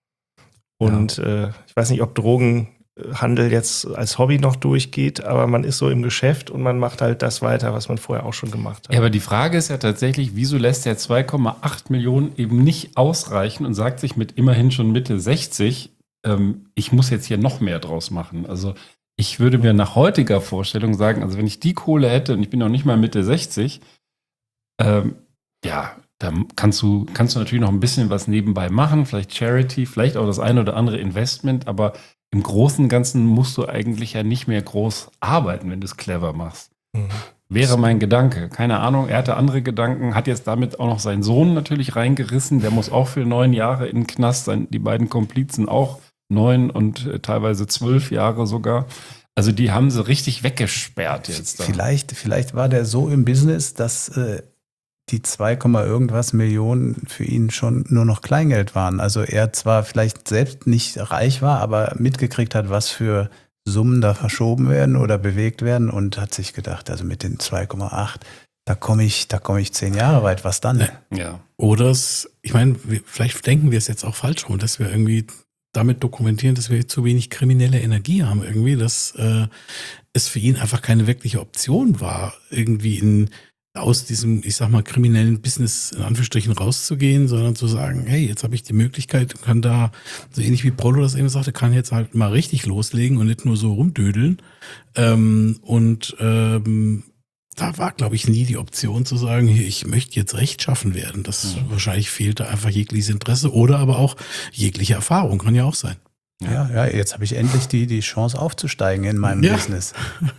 Und äh, ich weiß nicht, ob Drogenhandel jetzt als Hobby noch durchgeht, aber man ist so im Geschäft und man macht halt das weiter, was man vorher auch schon gemacht hat. Ja, aber die Frage ist ja tatsächlich, wieso lässt der zwei Komma acht Millionen eben nicht ausreichen und sagt sich mit immerhin schon Mitte sechzig, ähm, ich muss jetzt hier noch mehr draus machen. Also ich würde mir nach heutiger Vorstellung sagen, also wenn ich die Kohle hätte und ich bin noch nicht mal Mitte sechzig, ähm, ja, da kannst du, kannst du natürlich noch ein bisschen was nebenbei machen, vielleicht Charity, vielleicht auch das eine oder andere Investment, aber im Großen und Ganzen musst du eigentlich ja nicht mehr groß arbeiten, wenn du es clever machst. Mhm. Wäre mein Gedanke. Keine Ahnung, er hatte andere Gedanken, hat jetzt damit auch noch seinen Sohn natürlich reingerissen, der muss auch für neun Jahre in den Knast sein, die beiden Komplizen auch neun und äh, teilweise zwölf Jahre sogar. Also die haben sie richtig weggesperrt jetzt. Da. Vielleicht, vielleicht war der so im Business, dass äh, die zwei, irgendwas Millionen für ihn schon nur noch Kleingeld waren. Also er zwar vielleicht selbst nicht reich war, aber mitgekriegt hat, was für Summen da verschoben werden oder bewegt werden und hat sich gedacht, also mit den zwei Komma acht, da komme ich, da komme ich zehn Jahre weit, was dann? Ja. Oder es, ich meine, wir- vielleicht denken wir es jetzt auch falsch rum, dass wir irgendwie damit dokumentieren, dass wir zu wenig kriminelle Energie haben irgendwie, dass äh, es für ihn einfach keine wirkliche Option war, irgendwie in aus diesem, ich sag mal, kriminellen Business in Anführungsstrichen rauszugehen, sondern zu sagen, hey, jetzt habe ich die Möglichkeit und kann da, so ähnlich wie Prollo das eben sagte, kann jetzt halt mal richtig loslegen und nicht nur so rumdödeln. Ähm, und ähm, da war, glaube ich, nie die Option zu sagen, hier, ich möchte jetzt rechtschaffen werden. Das Mhm. wahrscheinlich fehlte einfach jegliches Interesse oder aber auch jegliche Erfahrung, kann ja auch sein. Ja, ja, jetzt habe ich endlich die, die Chance aufzusteigen in meinem Ja. Business.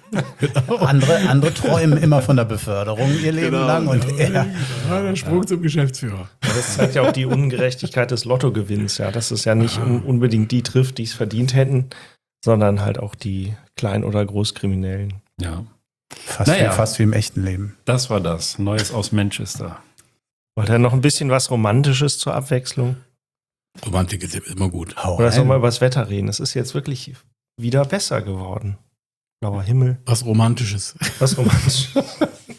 Andere, andere träumen immer von der Beförderung ihr Leben lang und er, Ja, der Sprung zum Geschäftsführer. Ja, das zeigt ja auch die Ungerechtigkeit des Lottogewinns, ja, dass es ja nicht un unbedingt die trifft, die es verdient hätten, sondern halt auch die Klein- oder Großkriminellen. Ja. fast, Naja. wie, fast wie im echten Leben. Das war das. Neues aus Manchester. Wollt ihr noch ein bisschen was Romantisches zur Abwechslung? Romantik ist immer gut. Hau Oder sollen wir rein. über das Wetter reden? Es ist jetzt wirklich wieder besser geworden. Blauer Himmel, Was Romantisches. was romantisch.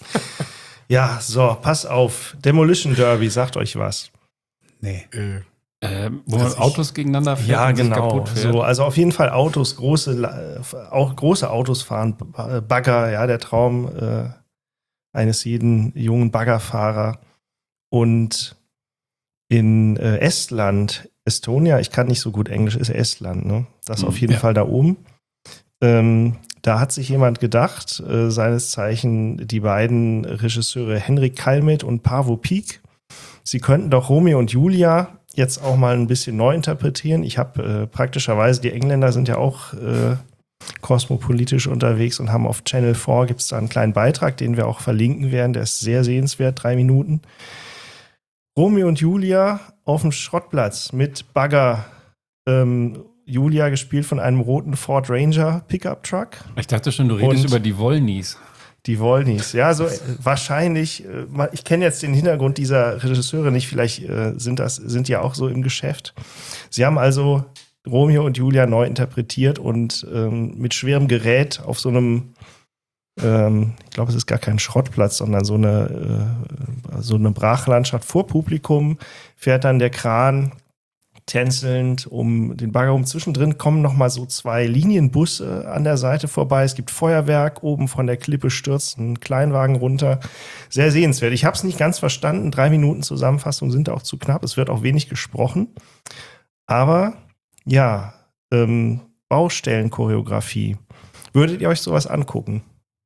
Ja, so, pass auf. Demolition Derby, sagt euch was. Nee. Äh, Äh, wo man Autos gegeneinander fährt Ja, und sich genau. kaputt fährt. So, also auf jeden Fall Autos, große, auch große Autos fahren, Bagger, ja, der Traum äh, eines jeden jungen Baggerfahrer. Und in äh, Estland, Estonia, ich kann nicht so gut Englisch, ist Estland, ne? Das Mhm, auf jeden ja. Fall da oben. Ähm, da hat sich jemand gedacht, äh, seines Zeichen die beiden Regisseure Henrik Kalmet und Paavo Piek, sie könnten doch Romeo und Julia jetzt auch mal ein bisschen neu interpretieren. Ich habe äh, praktischerweise, die Engländer sind ja auch äh, kosmopolitisch unterwegs und haben auf Channel vier gibt es da einen kleinen Beitrag, den wir auch verlinken werden, der ist sehr sehenswert, drei Minuten. Romeo und Julia auf dem Schrottplatz mit Bagger. Ähm, Julia gespielt von einem roten Ford Ranger Pickup Truck. Ich dachte schon, du redest Und- über die Wollnies. Die Wollnies, ja, so äh, wahrscheinlich, äh, mal- ich kenne jetzt den Hintergrund dieser Regisseure nicht, vielleicht äh, sind das, sind die auch so im Geschäft. Sie haben also Romeo und Julia neu interpretiert und ähm, mit schwerem Gerät auf so einem, ähm, ich glaube, es ist gar kein Schrottplatz, sondern so eine, äh, so eine Brachlandschaft vor Publikum, fährt dann der Kran tänzelnd um den Bagger um. Zwischendrin kommen noch mal so zwei Linienbusse an der Seite vorbei. Es gibt Feuerwerk, oben von der Klippe stürzt ein Kleinwagen runter. Sehr sehenswert. Ich habe es nicht ganz verstanden. Drei Minuten Zusammenfassung sind auch zu knapp. Es wird auch wenig gesprochen. Aber ja, ähm, Baustellenchoreografie. Würdet ihr euch sowas angucken?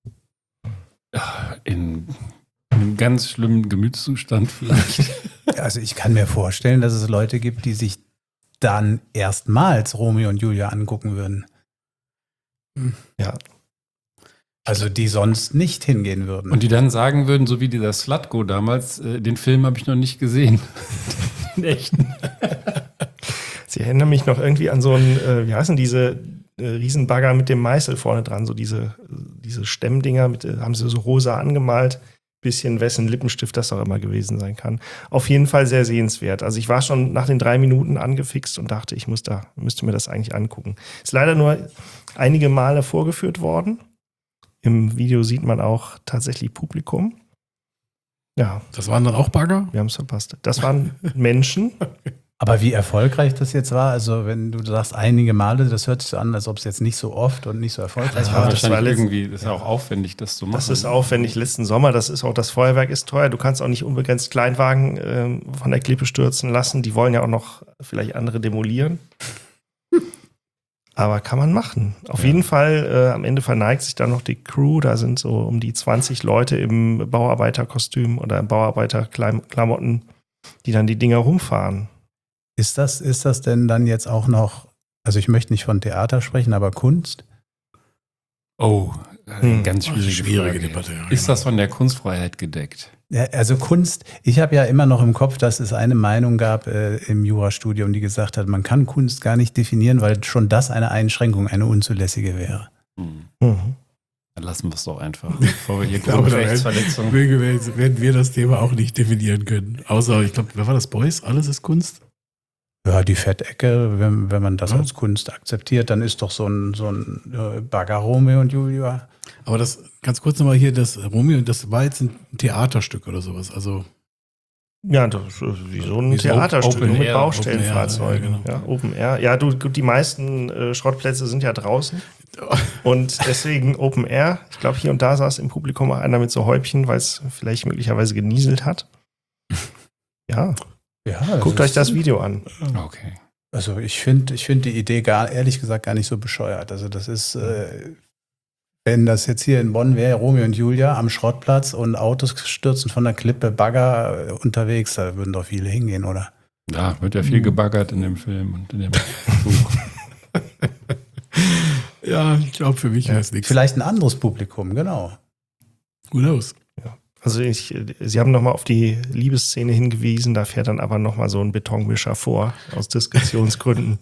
In einem ganz schlimmen Gemütszustand vielleicht. Also ich kann mir vorstellen, dass es Leute gibt, die sich dann erstmals Romeo und Julia angucken würden. Ja. Also die sonst nicht hingehen würden. Und die dann sagen würden, so wie dieser Slutko damals, äh, den Film habe ich noch nicht gesehen. Den echten. Sie erinnern mich noch irgendwie an so einen, äh, wie heißen diese äh, Riesenbagger mit dem Meißel vorne dran, so diese, diese Stemmdinger, mit, äh, haben sie so rosa angemalt. Bisschen wessen Lippenstift das auch immer gewesen sein kann. Auf jeden Fall sehr sehenswert. Also ich war schon nach den drei Minuten angefixt und dachte, ich muss da, müsste mir das eigentlich angucken. Ist leider nur einige Male vorgeführt worden. Im Video sieht man auch tatsächlich Publikum. Ja, Das waren dann auch Bagger? wir haben es verpasst. Das waren Menschen. Aber wie erfolgreich das jetzt war, also wenn du sagst einige Male, das hört sich so an, als ob es jetzt nicht so oft und nicht so erfolgreich Das Ja, war war. das war wahrscheinlich letzten- irgendwie, das ist ja auch aufwendig, das zu machen. Das ist aufwendig letzten Sommer. Das ist auch, das Feuerwerk ist teuer. Du kannst auch nicht unbegrenzt Kleinwagen ähm, von der Klippe stürzen lassen. Die wollen ja auch noch vielleicht andere demolieren. Aber kann man machen. Auf Ja. jeden Fall, äh, am Ende verneigt sich dann noch die Crew. Da sind so um die zwanzig Leute im Bauarbeiterkostüm oder im Bauarbeiterklamotten, die dann die Dinger rumfahren. Ist das, ist das denn dann jetzt auch noch, also ich möchte nicht von Theater sprechen, aber Kunst? Oh, äh, Hm. ganz schwierige, Schwierige Frage. Debatte, ja, Ist genau. das von der Kunstfreiheit gedeckt? Ja, also Kunst, ich habe ja immer noch im Kopf, dass es eine Meinung gab äh, im Jurastudium, die gesagt hat, man kann Kunst gar nicht definieren, weil schon das eine Einschränkung, eine unzulässige wäre. Hm. Mhm. Dann lassen wir es doch einfach, bevor wir hier glaube, da Grundrechtsverletzungen. werden werden wir das Thema auch nicht definieren können. Außer, ich glaube, wer war das? Beuys? Alles ist Kunst? Ja, die Fettecke, wenn, wenn man das Ja. als Kunst akzeptiert, dann ist doch so ein, so ein äh, Bagger Romeo und Julia. Aber das, ganz kurz nochmal hier, das Romeo, das war jetzt ein Theaterstück oder sowas. Also, Ja, das ist wie so ein Wie so Theaterstück Open nur mit Air, Baustellenfahrzeugen. Open Air, ja, Ja, genau. Open Air. Ja, du, gut, die meisten äh, Schrottplätze sind ja draußen. Und deswegen Open Air. Ich glaube, hier und da saß im Publikum auch einer mit so Häubchen, weil es vielleicht möglicherweise genieselt hat. Ja, Ja, guckt euch das Video an. Okay. Also ich finde ich find die Idee gar, ehrlich gesagt, gar nicht so bescheuert. Also das ist, äh, wenn das jetzt hier in Bonn wäre, Romeo und Julia am Schrottplatz und Autos stürzen von der Klippe, Bagger äh, unterwegs, da würden doch viele hingehen, oder? Ja, wird ja viel gebaggert in dem Film und in dem Buch. ja, ich glaube, für mich wäre es nichts. Vielleicht ein anderes Publikum, genau. Who knows? Also ich, Sie haben nochmal auf die Liebesszene hingewiesen, da fährt dann aber nochmal so ein Betonmischer vor, aus Diskussionsgründen.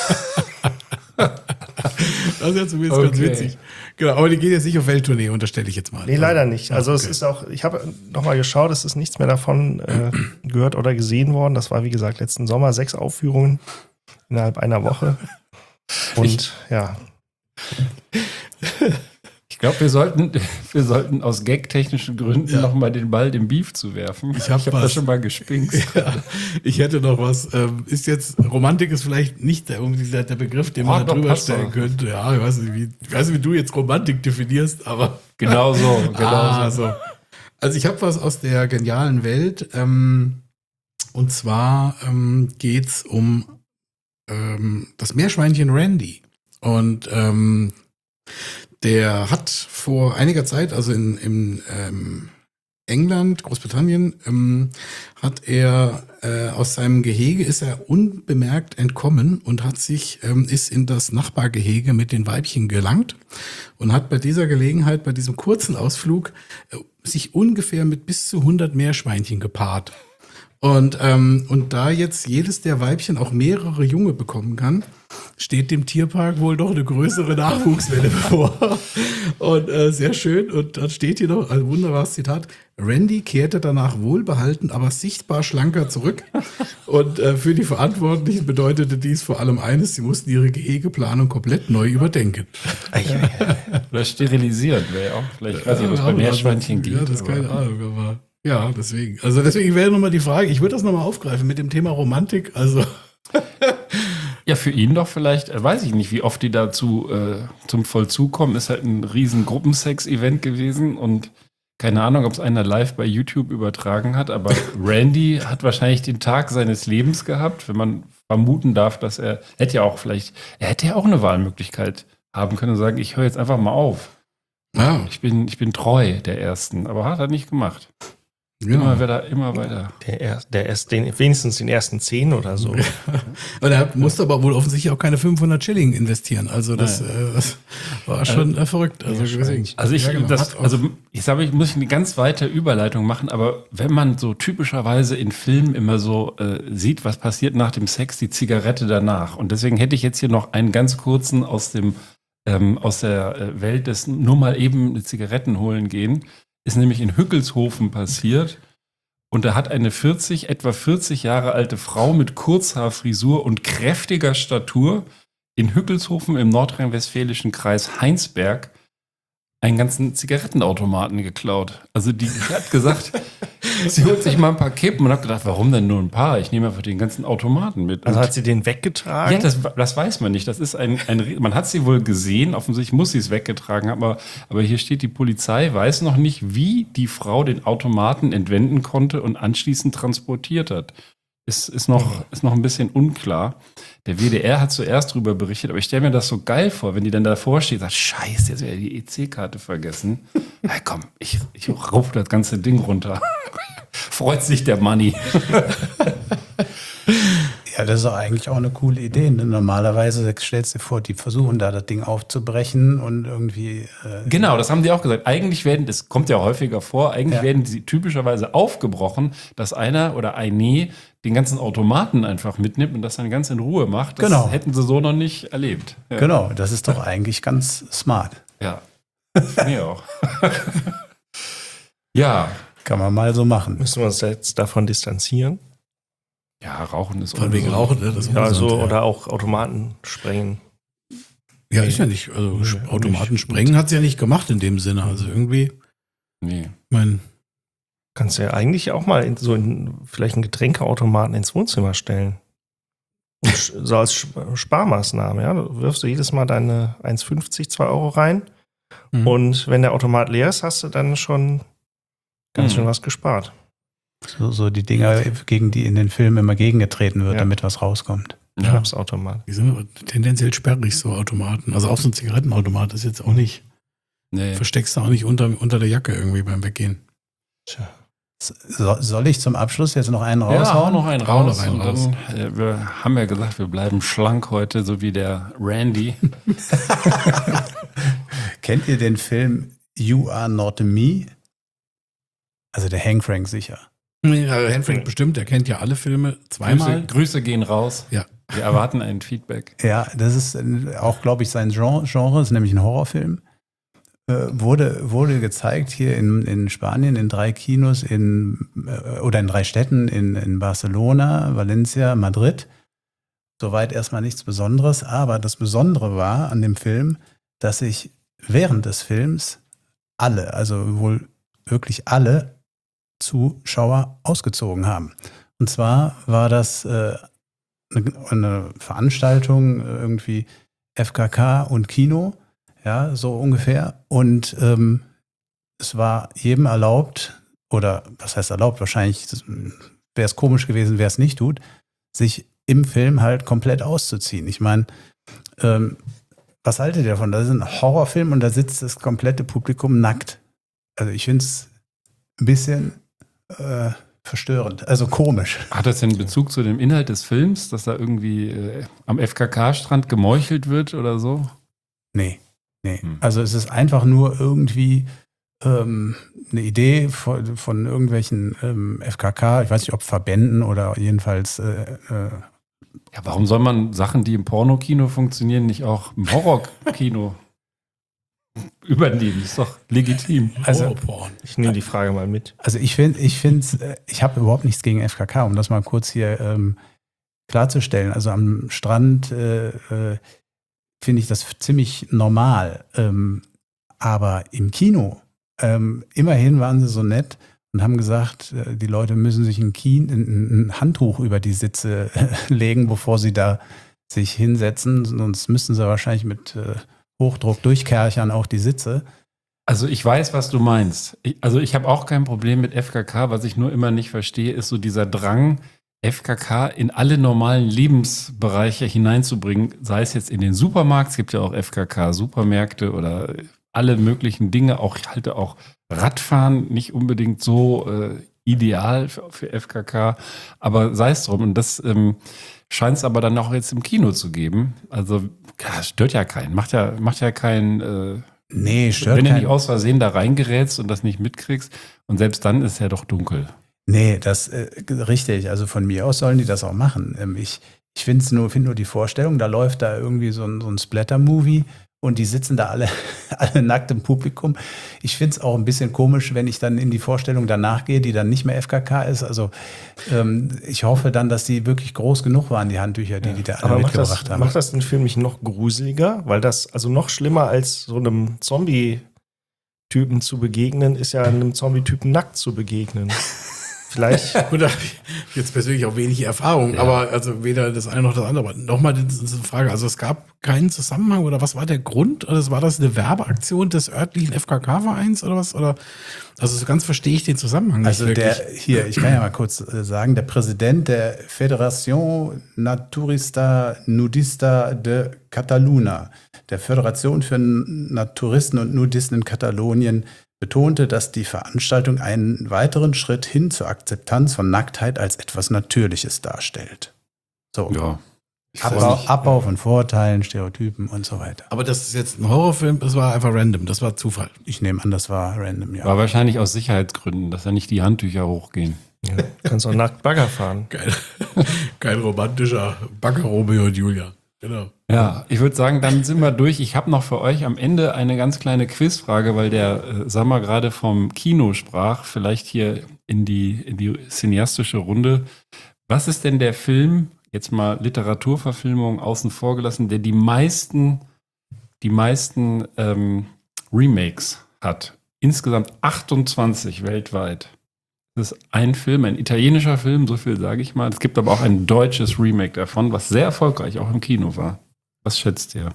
Das ist ja zumindest ganz Okay. witzig. Genau, aber die geht jetzt nicht auf Welttournee, unterstelle ich jetzt mal. Nee, leider nicht. Also Ah, es okay. ist auch, ich habe nochmal geschaut, es ist nichts mehr davon äh, gehört oder gesehen worden. Das war, wie gesagt, letzten Sommer sechs Aufführungen innerhalb einer Woche. Und Ich- ja. Ich glaube, wir sollten, wir sollten aus gagtechnischen Gründen Ja. nochmal den Ball dem Beef zuwerfen. Ich hab hab was. das schon mal gespinkst. Ja, ich hätte noch was. Ähm, ist jetzt, Romantik ist vielleicht nicht der, irgendwie der, der Begriff, den Oh, man da doch, drüber passt stellen doch. könnte. Ja, ich weiß nicht, wie, ich weiß nicht, wie du jetzt Romantik definierst, aber. Genau so, genau Ah, so. so. Also ich habe was aus der genialen Welt. Ähm, und zwar ähm, geht's um ähm, das Meerschweinchen Randy. Und ähm, der hat vor einiger Zeit, also in, in ähm, England, Großbritannien, ähm, hat er äh, aus seinem Gehege ist er unbemerkt entkommen und hat sich ähm, ist in das Nachbargehege mit den Weibchen gelangt und hat bei dieser Gelegenheit, bei diesem kurzen Ausflug, äh, sich ungefähr mit bis zu hundert Meerschweinchen gepaart. Und, ähm, und da jetzt jedes der Weibchen auch mehrere Junge bekommen kann, steht dem Tierpark wohl doch eine größere Nachwuchswelle bevor. Und äh, sehr schön. Und dann steht hier noch ein wunderbares Zitat. Randy kehrte danach wohlbehalten, aber sichtbar schlanker zurück. Und äh, für die Verantwortlichen bedeutete dies vor allem eines, sie mussten ihre Gehegeplanung komplett neu überdenken. Oder sterilisieren wäre ja auch vielleicht, ich weiß nicht, ob es bei Meerschweinchen Ja, geht. das ist keine aber- Ahnung, aber ja, deswegen. Also deswegen wäre nochmal die Frage, ich würde das nochmal aufgreifen mit dem Thema Romantik. Also Ja, für ihn doch vielleicht, äh, weiß ich nicht, wie oft die dazu äh, zum Vollzug kommen. Ist halt ein riesen Gruppensex-Event gewesen und keine Ahnung, ob es einer live bei YouTube übertragen hat, aber Randy hat wahrscheinlich den Tag seines Lebens gehabt, wenn man vermuten darf, dass er, hätte ja auch vielleicht, er hätte ja auch eine Wahlmöglichkeit haben können und sagen, ich höre jetzt einfach mal auf. ja, Ich bin, ich bin treu der Ersten, aber hat er nicht gemacht. genau. Immer weiter, immer weiter. Der, er, der erst den, wenigstens den ersten zehn oder so. Und er musste aber wohl offensichtlich auch keine fünfhundert Schilling investieren. Also das, äh, das war schon äh, verrückt. Also, deswegen. Also ich, Ja, genau. das, Hat auch- also ich sage, ich muss eine ganz weite Überleitung machen, aber wenn man so typischerweise in Filmen immer so äh, sieht, was passiert nach dem Sex, die Zigarette danach. Und deswegen hätte ich jetzt hier noch einen ganz kurzen aus dem ähm, aus der äh, Welt des nur mal eben Zigaretten holen gehen. Ist nämlich in Hückelshofen passiert. Und da hat eine vierzig, etwa vierzig Jahre alte Frau mit Kurzhaarfrisur und kräftiger Statur in Hückelshofen im nordrhein-westfälischen Kreis Heinsberg einen ganzen Zigarettenautomaten geklaut. Also die hat gesagt, sie holt sich mal ein paar Kippen und hat gedacht, warum denn nur ein paar? Ich nehme einfach den ganzen Automaten mit. Also Und hat sie den weggetragen? ja, das, das weiß man nicht. Das ist ein, ein, man hat sie wohl gesehen, offensichtlich muss sie es weggetragen haben, aber, aber hier steht, die Polizei weiß noch nicht, wie die Frau den Automaten entwenden konnte und anschließend transportiert hat. Ist, ist, noch, ist noch ein bisschen unklar. Der W D R hat zuerst darüber berichtet, aber ich stelle mir das so geil vor, wenn die dann davor steht und sagt, scheiße, jetzt wäre die E C-Karte vergessen. Ja, komm, ich, ich rauf das ganze Ding runter. Freut sich der Manni. Ja, das ist doch eigentlich auch eine coole Idee. Ne? Normalerweise stellst du dir vor, die versuchen da das Ding aufzubrechen und irgendwie. Äh, Genau, das haben die auch gesagt. Eigentlich werden, das kommt ja häufiger vor, eigentlich Ja. werden sie typischerweise aufgebrochen, dass einer oder eine den ganzen Automaten einfach mitnimmt und das dann ganz in Ruhe macht. Das Genau. hätten sie so noch nicht erlebt. Ja. Genau, das ist doch eigentlich ganz smart. Ja, finde ich auch. Ja, Kann man mal so machen. Müssen wir uns jetzt davon distanzieren? ja, Rauchen ist Von wegen ungesund. Rauchen, ne? Das ist Ja, ungesund, also, ja. oder auch Automaten sprengen. Ja, ist ja nicht. Also Nee, Sp- nicht. Automaten sprengen hat sie ja nicht gemacht in dem Sinne. Also irgendwie, Nee. ich mein, Kannst du ja eigentlich auch mal in, so in, vielleicht einen Getränkeautomaten ins Wohnzimmer stellen. Und sch- so als Sp- Sparmaßnahme, ja. Du wirfst du jedes Mal deine eins fünfzig, zwei Euro rein. Mhm. Und wenn der Automat leer ist, hast du dann schon ganz Mhm. schön was gespart. So, so die Dinger, gegen die in den Filmen immer gegengetreten wird, Ja. damit was rauskommt. Ja. Schnapsautomat. die sind aber tendenziell sperrig, so Automaten. Also auch so ein Zigarettenautomat ist jetzt auch nicht, Nee. versteckst du auch nicht unter, unter der Jacke irgendwie beim Weggehen. Tja. So, soll ich zum Abschluss jetzt noch einen Ja, hau raushauen? noch einen Hau raus. noch einen und raus. dann, äh, wir haben ja gesagt, wir bleiben schlank heute, so wie der Randy. Kennt ihr den Film You Are Not Me? Also der Hank Frank sicher. Ja, Hanfrank bestimmt, der kennt ja alle Filme zweimal. Grüße, Grüße gehen raus. Ja. Wir erwarten ein Feedback. Ja, das ist äh, auch, glaube ich, sein Gen- Genre, ist nämlich ein Horrorfilm. Äh, wurde, wurde gezeigt hier in, in Spanien in drei Kinos in, äh, oder in drei Städten, in, in Barcelona, Valencia, Madrid. Soweit erstmal nichts Besonderes, aber das Besondere war an dem Film, dass ich während des Films alle, also wohl wirklich alle Zuschauer ausgezogen haben. Und zwar war das äh, eine, eine Veranstaltung, irgendwie F K K und Kino, ja, so ungefähr. Und ähm, es war jedem erlaubt, oder was heißt erlaubt, wahrscheinlich wäre es komisch gewesen, wer es nicht tut, sich im Film halt komplett auszuziehen. Ich meine, ähm, was haltet ihr davon? Das ist ein Horrorfilm und da sitzt das komplette Publikum nackt. Also ich finde es ein bisschen äh, verstörend, also komisch. Hat das denn Bezug zu dem Inhalt des Films, dass da irgendwie äh, am F K K-Strand gemeuchelt wird oder so? Nee, nee. Hm. Also es ist einfach nur irgendwie ähm, eine Idee von, von irgendwelchen ähm, F K K, ich weiß nicht, ob Verbänden oder jedenfalls äh, äh, Ja, warum soll man Sachen, die im Pornokino funktionieren, nicht auch im Horrorkino übernehmen? Ist doch legitim. Also- Horrorporn. Ich nehme die Frage mal mit. Also ich finde, ich finde, ich habe überhaupt nichts gegen F K K, um das mal kurz hier ähm, klarzustellen. Also am Strand äh, äh, finde ich das ziemlich normal. Ähm, aber im Kino, ähm, immerhin waren sie so nett und haben gesagt, äh, die Leute müssen sich ein, Kien, ein, ein Handtuch über die Sitze äh, legen, bevor sie da sich hinsetzen. Sonst müssten sie wahrscheinlich mit äh, Hochdruck durchkerchern auch die Sitze. Also ich weiß, was du meinst. Ich, also ich habe auch kein Problem mit F K K. Was ich nur immer nicht verstehe, ist so dieser Drang, F K K in alle normalen Lebensbereiche hineinzubringen. Sei es jetzt in den Supermarkt, es gibt ja auch F K K-Supermärkte oder alle möglichen Dinge. Auch ich halte auch Radfahren nicht unbedingt so äh, ideal für, für F K K. Aber sei es drum. Und das ähm, scheint es aber dann auch jetzt im Kino zu geben. Also ja, stört ja keinen. Macht ja, macht ja keinen... Äh, Nee, stört Wenn du keinen. nicht aus Versehen da reingerätst und das nicht mitkriegst und selbst dann ist ja doch dunkel. Nee, das äh, richtig. Also von mir aus sollen die das auch machen. Ähm, ich ich finde nur, find nur die Vorstellung, da läuft da irgendwie so ein, so ein Splatter-Movie und die sitzen da alle, alle nackt im Publikum. Ich finde es auch ein bisschen komisch, wenn ich dann in die Vorstellung danach gehe, die dann nicht mehr F K K ist. Also ähm, ich hoffe dann, dass die wirklich groß genug waren, die Handtücher, die die da alle Aber macht mitgebracht das, haben. macht das den Film nicht noch gruseliger? Weil das, also noch schlimmer als so einem Zombie-Typen zu begegnen, ist ja einem Zombie-Typen nackt zu begegnen. Vielleicht. Und da habe ich jetzt persönlich auch wenig Erfahrung, Ja. aber also weder das eine noch das andere. Aber nochmal diese Frage, also es gab keinen Zusammenhang oder was war der Grund? Oder war das eine Werbeaktion des örtlichen F K K-Vereins oder was? Oder also so ganz verstehe ich den Zusammenhang Also nicht der, wirklich. hier, ich kann ja mal kurz äh, sagen, der Präsident der Federación Naturista Nudista de Catalunya, der Föderation für Naturisten und Nudisten in Katalonien, betonte, dass die Veranstaltung einen weiteren Schritt hin zur Akzeptanz von Nacktheit als etwas Natürliches darstellt. So, Ja. Abbau, Abbau von Vorurteilen, Stereotypen und so weiter. Aber das ist jetzt ein Horrorfilm, das war einfach random, das war Zufall. Ich nehme an, das war random, ja. War wahrscheinlich aus Sicherheitsgründen, dass da nicht die Handtücher hochgehen. Ja, kannst auch nackt Bagger fahren. Kein, kein romantischer Bagger Romeo und Julia. Genau. Ja, ich würde sagen, dann sind wir durch. Ich habe noch für euch am Ende eine ganz kleine Quizfrage, weil der äh, Sammer gerade vom Kino sprach, vielleicht hier in die, in die cineastische Runde. Was ist denn der Film, jetzt mal Literaturverfilmung außen vor gelassen, der die meisten, die meisten ähm, Remakes hat? Insgesamt achtundzwanzig weltweit. Das ist ein Film, ein italienischer Film, so viel sage ich mal. Es gibt aber auch ein deutsches Remake davon, was sehr erfolgreich auch im Kino war. Was schätzt ihr?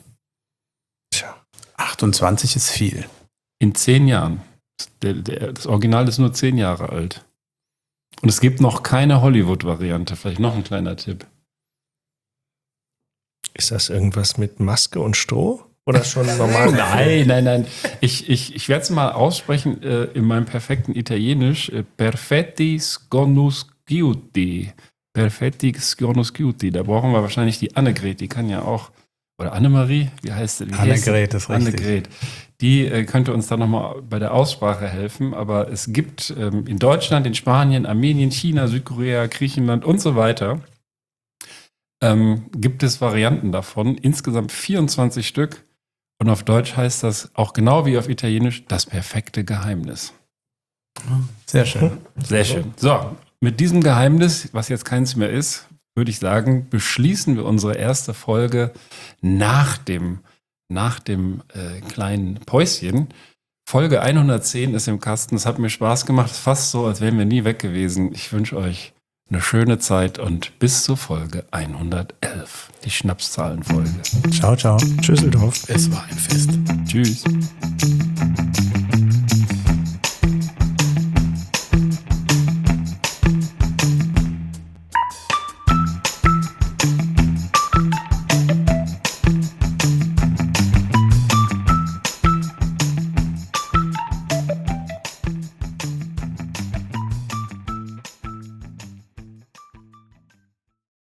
achtundzwanzig ist viel. In zehn Jahren. Der, der, das Original ist nur zehn Jahre alt. Und es gibt noch keine Hollywood-Variante. Vielleicht noch ein kleiner Tipp. Ist das irgendwas mit Maske und Stroh? Oder schon normal? Nein, nein, nein. Ich, ich, ich werde es mal aussprechen äh, in meinem perfekten Italienisch. Äh, Perfetti sconosciuti. Perfetti sconosciuti. Da brauchen wir wahrscheinlich die Annegret. Die kann ja auch, oder Annemarie, wie heißt sie? Wie heißt sie? Annegret ist richtig. Annegret. Die äh, könnte uns dann nochmal bei der Aussprache helfen. Aber es gibt ähm, in Deutschland, in Spanien, Armenien, China, Südkorea, Griechenland und so weiter, ähm, gibt es Varianten davon. Insgesamt vierundzwanzig Stück. Und auf Deutsch heißt das auch genau wie auf Italienisch das perfekte Geheimnis. Sehr schön. Sehr schön. So, mit diesem Geheimnis, was jetzt keins mehr ist, würde ich sagen, beschließen wir unsere erste Folge nach dem nach dem äh, kleinen Päuschen. Folge hundertzehn ist im Kasten. Es hat mir Spaß gemacht. Es ist fast so, als wären wir nie weg gewesen. Ich wünsche euch eine schöne Zeit und bis zur Folge hundertelf. Die Schnapszahlenfolge. Ciao, ciao. Tschüsseldorf. Es war ein Fest. Tschüss.